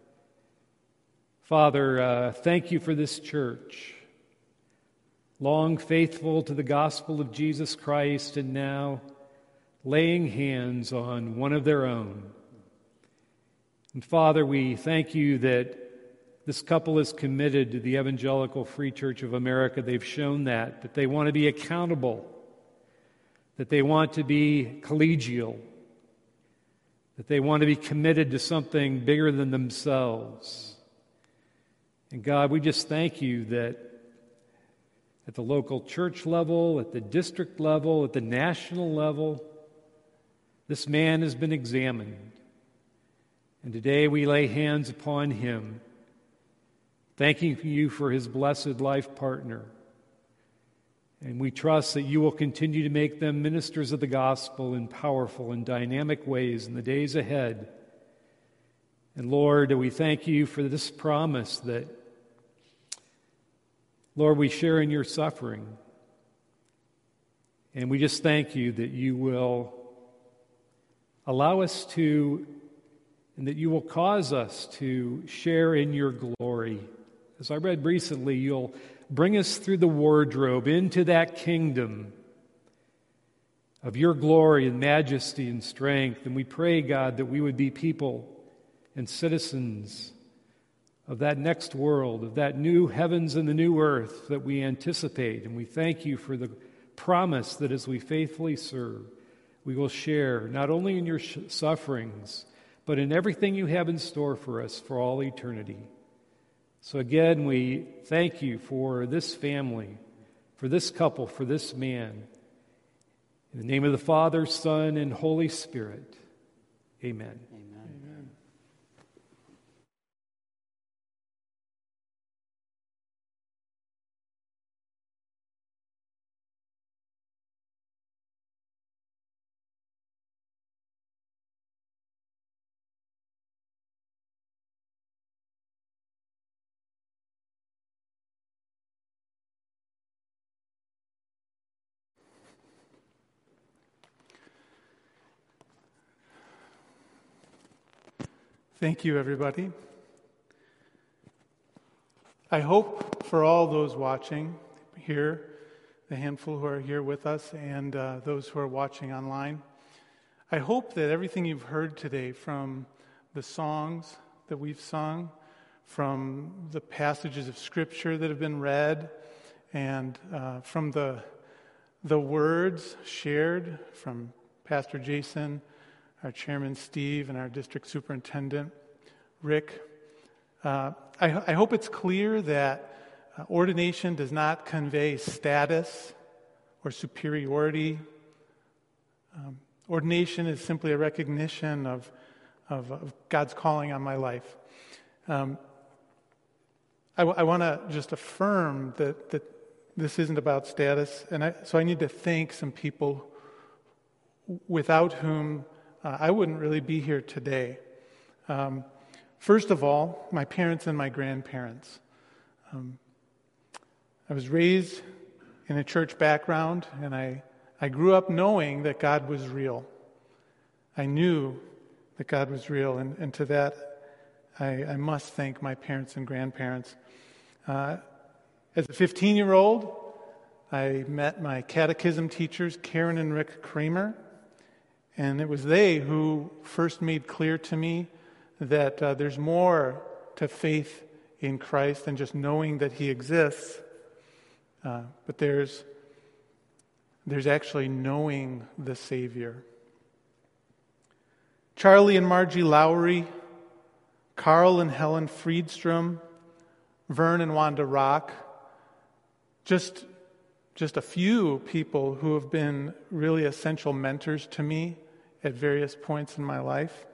Father, thank you for this church, long faithful to the gospel of Jesus Christ and now laying hands on one of their own. And Father, we thank you that this couple is committed to the Evangelical Free Church of America. They've shown that they want to be accountable, that they want to be collegial, that they want to be committed to something bigger than themselves. And God, we just thank you that at the local church level, at the district level, at the national level, this man has been examined. And today we lay hands upon him, thanking you for his blessed life partner. And we trust that you will continue to make them ministers of the gospel in powerful and dynamic ways in the days ahead. And Lord, we thank you for this promise that, Lord, we share in your suffering. And we just thank you that you will allow us to, and that you will cause us to share in your glory. As I read recently, you'll bring us through the wardrobe into that kingdom of your glory and majesty and strength. And we pray, God, that we would be people and citizens of that next world, of that new heavens and the new earth that we anticipate. And we thank you for the promise that as we faithfully serve, we will share not only in your sufferings, but in everything you have in store for us for all eternity. So again, we thank you for this family, for this couple, for this man. In the name of the Father, Son, and Holy Spirit, amen.
Amen.
Thank you, everybody. I hope for all those watching here, the handful who are here with us, and those who are watching online, I hope that everything you've heard today, from the songs that we've sung, from the passages of Scripture that have been read, and from the words shared from Pastor Jason, our chairman Steve, and our district superintendent Rick. I hope it's clear that ordination does not convey status or superiority. Ordination is simply a recognition of God's calling on my life. I want to just affirm that this isn't about status, and so I need to thank some people without whom I wouldn't really be here today. First of all, my parents and my grandparents. I was raised in a church background, and I grew up knowing that God was real. I knew that God was real, and to that I must thank my parents and grandparents. As a 15-year-old, I met my catechism teachers, Karen and Rick Kramer. And it was they who first made clear to me that there's more to faith in Christ than just knowing that He exists. But there's actually knowing the Savior. Charlie and Margie Lowry, Carl and Helen Friedstrom, Vern and Wanda Rock, just a few people who have been really essential mentors to me at various points in my life.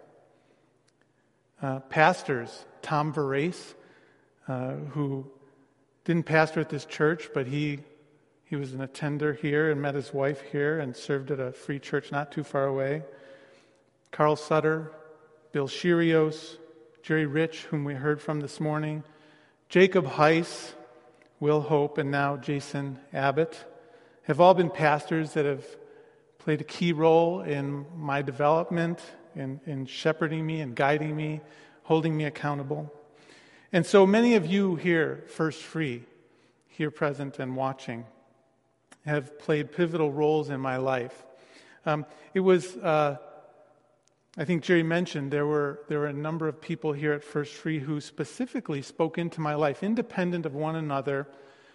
Pastors, Tom Verace, who didn't pastor at this church, but he was an attender here and met his wife here and served at a free church not too far away. Carl Sutter, Bill Shirios, Jerry Rich, whom we heard from this morning, Jacob Heiss, Will Hope, and now Jason Abbott, have all been pastors that have played a key role in my development, in shepherding me and guiding me, holding me accountable. And so many of you here, First Free, here present and watching, have played pivotal roles in my life. It was, I think Jerry mentioned, there were a number of people here at First Free who specifically spoke into my life, independent of one another,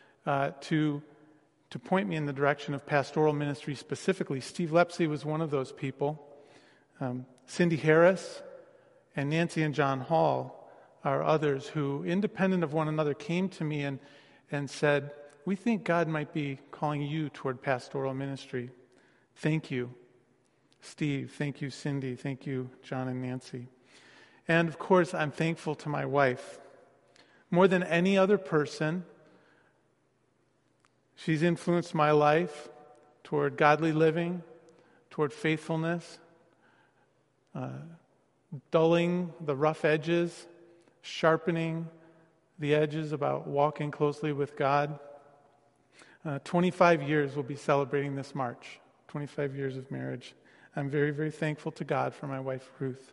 to point me in the direction of pastoral ministry specifically. Steve Lepsey was one of those people. Cindy Harris and Nancy and John Hall are others who, independent of one another, came to me and said, "We think God might be calling you toward pastoral ministry." Thank you, Steve. Thank you, Cindy. Thank you, John and Nancy. And of course, I'm thankful to my wife. More than any other person, she's influenced my life toward godly living, toward faithfulness, dulling the rough edges, sharpening the edges about walking closely with God. 25 years we'll be celebrating this March. 25 years of marriage. I'm very, very thankful to God for my wife, Ruth.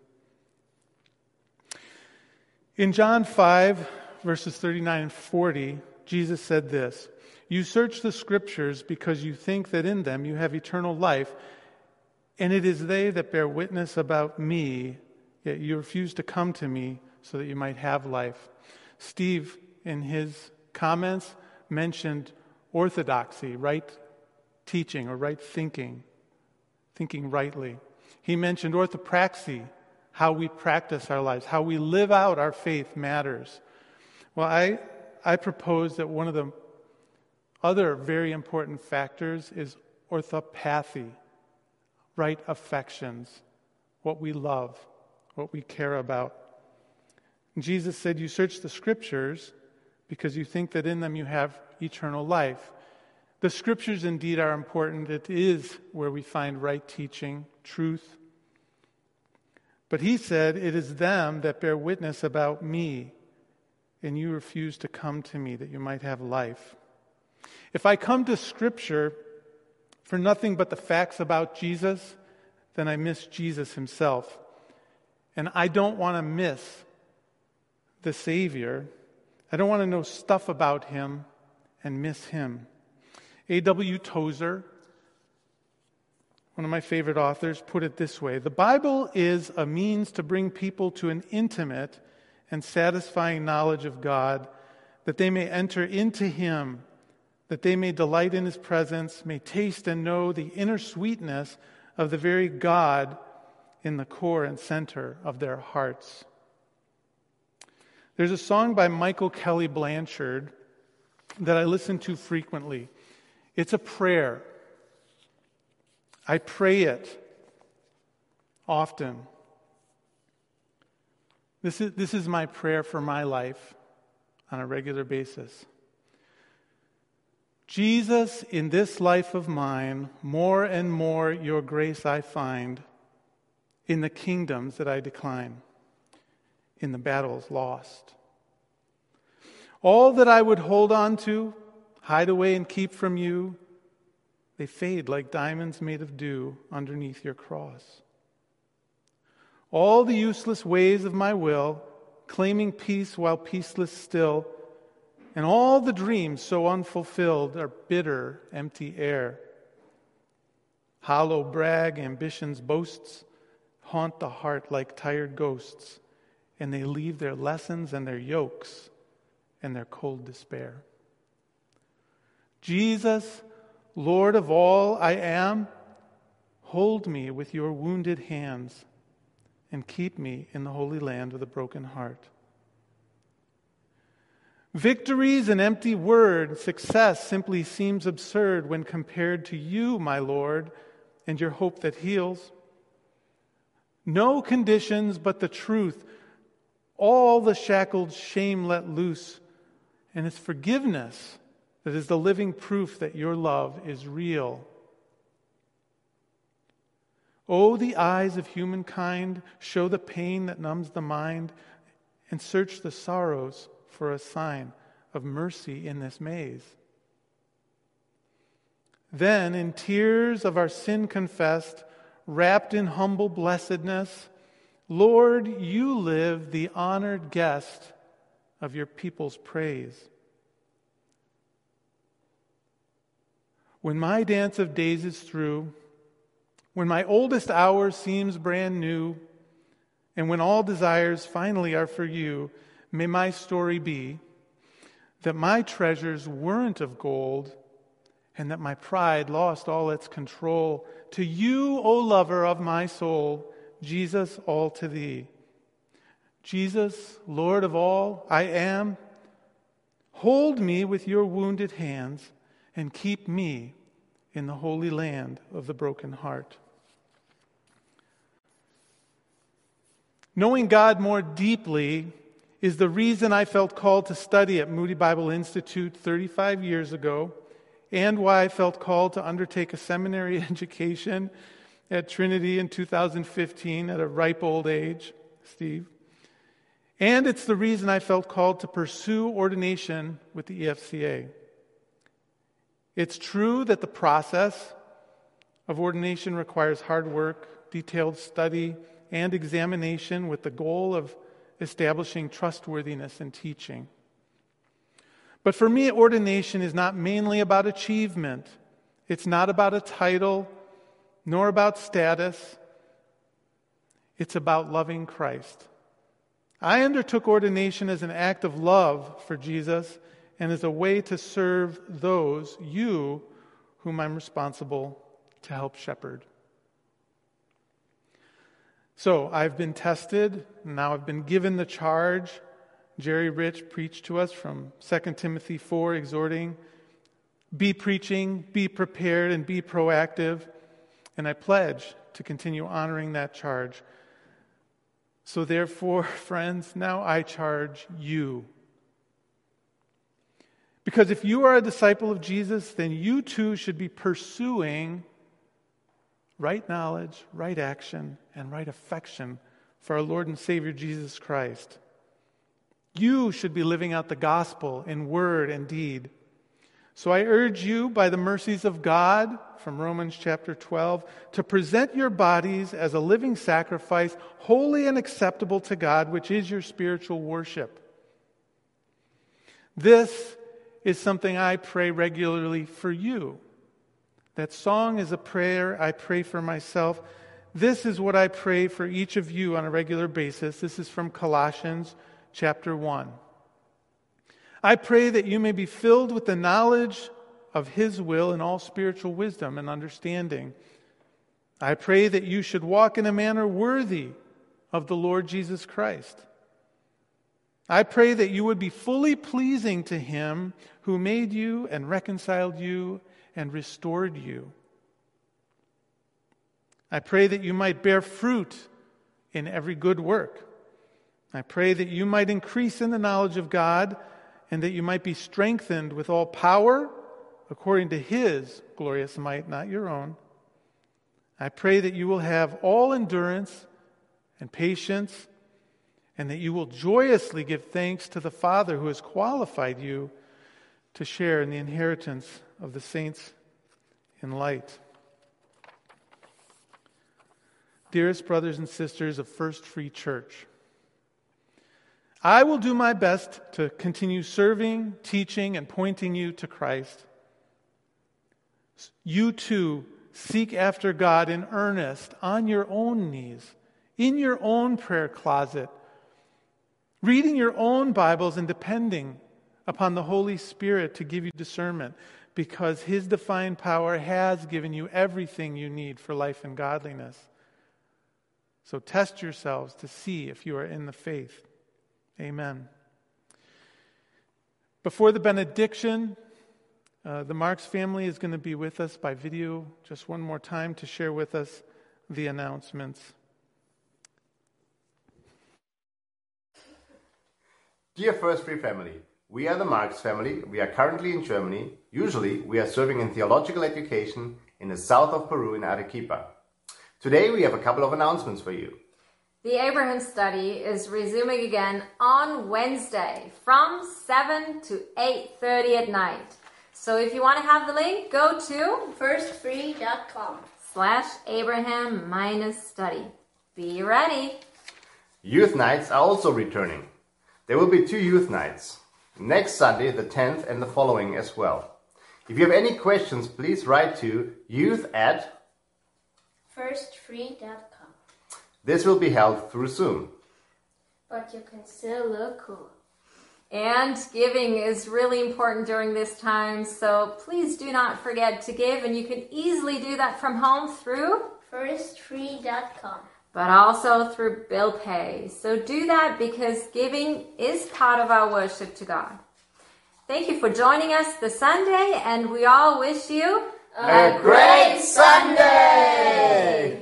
In John 5, verses 39 and 40, Jesus said this, "You search the Scriptures because you think that in them you have eternal life, and it is they that bear witness about me, yet you refuse to come to me so that you might have life." Steve, in his comments, mentioned orthodoxy, right teaching or right thinking rightly. He mentioned orthopraxy, how we practice our lives, how we live out our faith matters. Well, I propose that one of the other very important factors is orthopathy, right affections, what we love, what we care about. And Jesus said, "You search the Scriptures because you think that in them you have eternal life." The Scriptures indeed are important. It is where we find right teaching, truth. But he said, "It is them that bear witness about me, and you refuse to come to me that you might have life." If I come to Scripture for nothing but the facts about Jesus, then I miss Jesus himself. And I don't want to miss the Savior. I don't want to know stuff about him and miss him. A.W. Tozer, one of my favorite authors, put it this way: "The Bible is a means to bring people to an intimate and satisfying knowledge of God, that they may enter into him, that they may delight in his presence, may taste and know the inner sweetness of the very God in the core and center of their hearts." There's a song by Michael Kelly Blanchard that I listen to frequently. It's a prayer. I pray it often. This is my prayer for my life on a regular basis. "Jesus, in this life of mine, more and more your grace I find, in the kingdoms that I decline, in the battles lost. All that I would hold on to, hide away and keep from you, they fade like diamonds made of dew underneath your cross. All the useless ways of my will, claiming peace while peaceless still, and all the dreams so unfulfilled are bitter, empty air. Hollow brag, ambition's boasts, haunt the heart like tired ghosts, and they leave their lessons and their yokes and their cold despair. Jesus, Lord of all I am, hold me with your wounded hands and keep me in the Holy Land with a broken heart. Victory's an empty word. Success simply seems absurd when compared to you, my Lord, and your hope that heals. No conditions but the truth, all the shackled shame let loose, and it's forgiveness that is the living proof that your love is real. Oh, the eyes of humankind show the pain that numbs the mind and search the sorrows for a sign of mercy in this maze. Then, in tears of our sin confessed, wrapped in humble blessedness, Lord, you live the honored guest of your people's praise. When my dance of days is through, when my oldest hour seems brand new, and when all desires finally are for you, may my story be that my treasures weren't of gold, and that my pride lost all its control. To you, O lover of my soul, Jesus, all to thee. Jesus, Lord of all I am, hold me with your wounded hands and keep me in the holy land of the broken heart. Knowing God more deeply is the reason I felt called to study at Moody Bible Institute 35 years ago, and why I felt called to undertake a seminary education at Trinity in 2015 at a ripe old age, Steve. And it's the reason I felt called to pursue ordination with the EFCA. It's true that the process of ordination requires hard work, detailed study, and examination with the goal of establishing trustworthiness in teaching. But for me, ordination is not mainly about achievement. It's not about a title, nor about status. It's about loving Christ. I undertook ordination as an act of love for Jesus and as a way to serve those, you, whom I'm responsible to help shepherd. So I've been tested, now I've been given the charge. Jerry Rich preached to us from 2 Timothy 4, exhorting, be preaching, be prepared, and be proactive. And I pledge to continue honoring that charge. So therefore, friends, now I charge you. Because if you are a disciple of Jesus, then you too should be pursuing right knowledge, right action, and right affection for our Lord and Savior Jesus Christ. You should be living out the gospel in word and deed. So I urge you, by the mercies of God, from Romans chapter 12, to present your bodies as a living sacrifice, holy and acceptable to God, which is your spiritual worship. This is something I pray regularly for you. That song is a prayer I pray for myself. This is what I pray for each of you on a regular basis. This is from Colossians chapter 1. I pray that you may be filled with the knowledge of His will and all spiritual wisdom and understanding. I pray that you should walk in a manner worthy of the Lord Jesus Christ. I pray that you would be fully pleasing to Him who made you and reconciled you and restored you. I pray that you might bear fruit in every good work. I pray that you might increase in the knowledge of God and that you might be strengthened with all power according to His glorious might, not your own. I pray that you will have all endurance and patience, and that you will joyously give thanks to the Father who has qualified you to share in the inheritance of the saints in light. Dearest brothers and sisters of First Free Church, I will do my best to continue serving, teaching, and pointing you to Christ. You too seek after God in earnest, on your own knees, in your own prayer closet, reading your own Bibles and depending upon the Holy Spirit to give you discernment, because His divine power has given you everything you need for life and godliness. So test yourselves to see if you are in the faith. Amen. Before the benediction, the Marks family is going to be with us by video just one more time to share with us the announcements.
Dear First Free family, we are the Marks family. We are currently in Germany. Usually, we are serving in theological education in the south of Peru in Arequipa. Today, we have a couple of announcements for you.
The Abraham study is resuming again on Wednesday from 7 to 8:30 at night. So if you want to have the link, go to firstfree.com/Abraham-study. Be ready.
Youth nights are also returning. There will be 2 youth nights. Next Sunday, the 10th, and the following as well. If you have any questions, please write to youth@firstfree.com. This will be held through Zoom.
But you can still look cool. And giving is really important during this time, so please do not forget to give, and you can easily do that from home through
firstfree.com.
but also through bill pay. So do that because giving is part of our worship to God. Thank you for joining us this Sunday, and we all wish you
a great Sunday!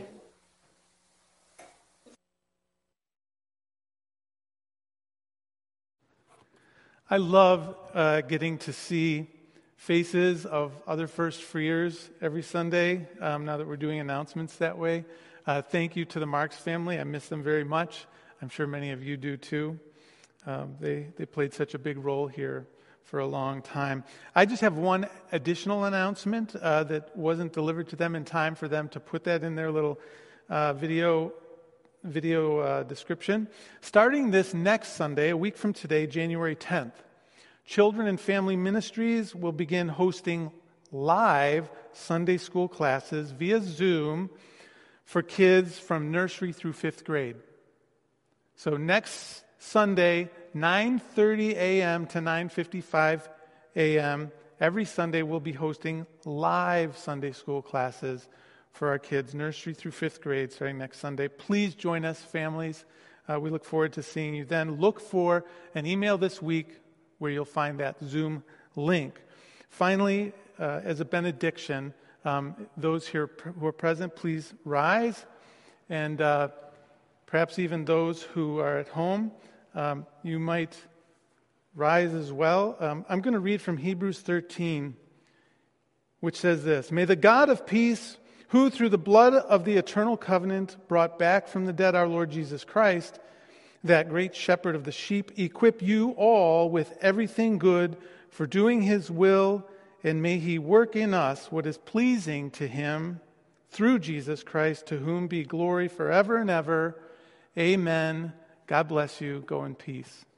I love getting to see faces of other First Freers every Sunday, now that we're doing announcements that way. Thank you to the Marks family. I miss them very much. I'm sure many of you do too. They played such a big role here. for a long time. I just have one additional announcement that wasn't delivered to them in time for them to put that in their little video description. Starting this next Sunday, a week from today, January 10th, Children and Family Ministries will begin hosting live Sunday school classes via Zoom for kids from nursery through 5th grade. So next Sunday, 9:30 a.m. to 9:55 a.m., every Sunday we'll be hosting live Sunday school classes for our kids, nursery through 5th grade, starting next Sunday. Please join us, families. We look forward to seeing you then. Look for an email this week where you'll find that Zoom link. Finally, as a benediction, those here who are present, please rise. And perhaps even those who are at home, you might rise as well. I'm going to read from Hebrews 13, which says this: May the God of peace, who through the blood of the eternal covenant brought back from the dead our Lord Jesus Christ, that great shepherd of the sheep, equip you all with everything good for doing his will, and may he work in us what is pleasing to him through Jesus Christ, to whom be glory forever and ever. Amen. God bless you. Go in peace.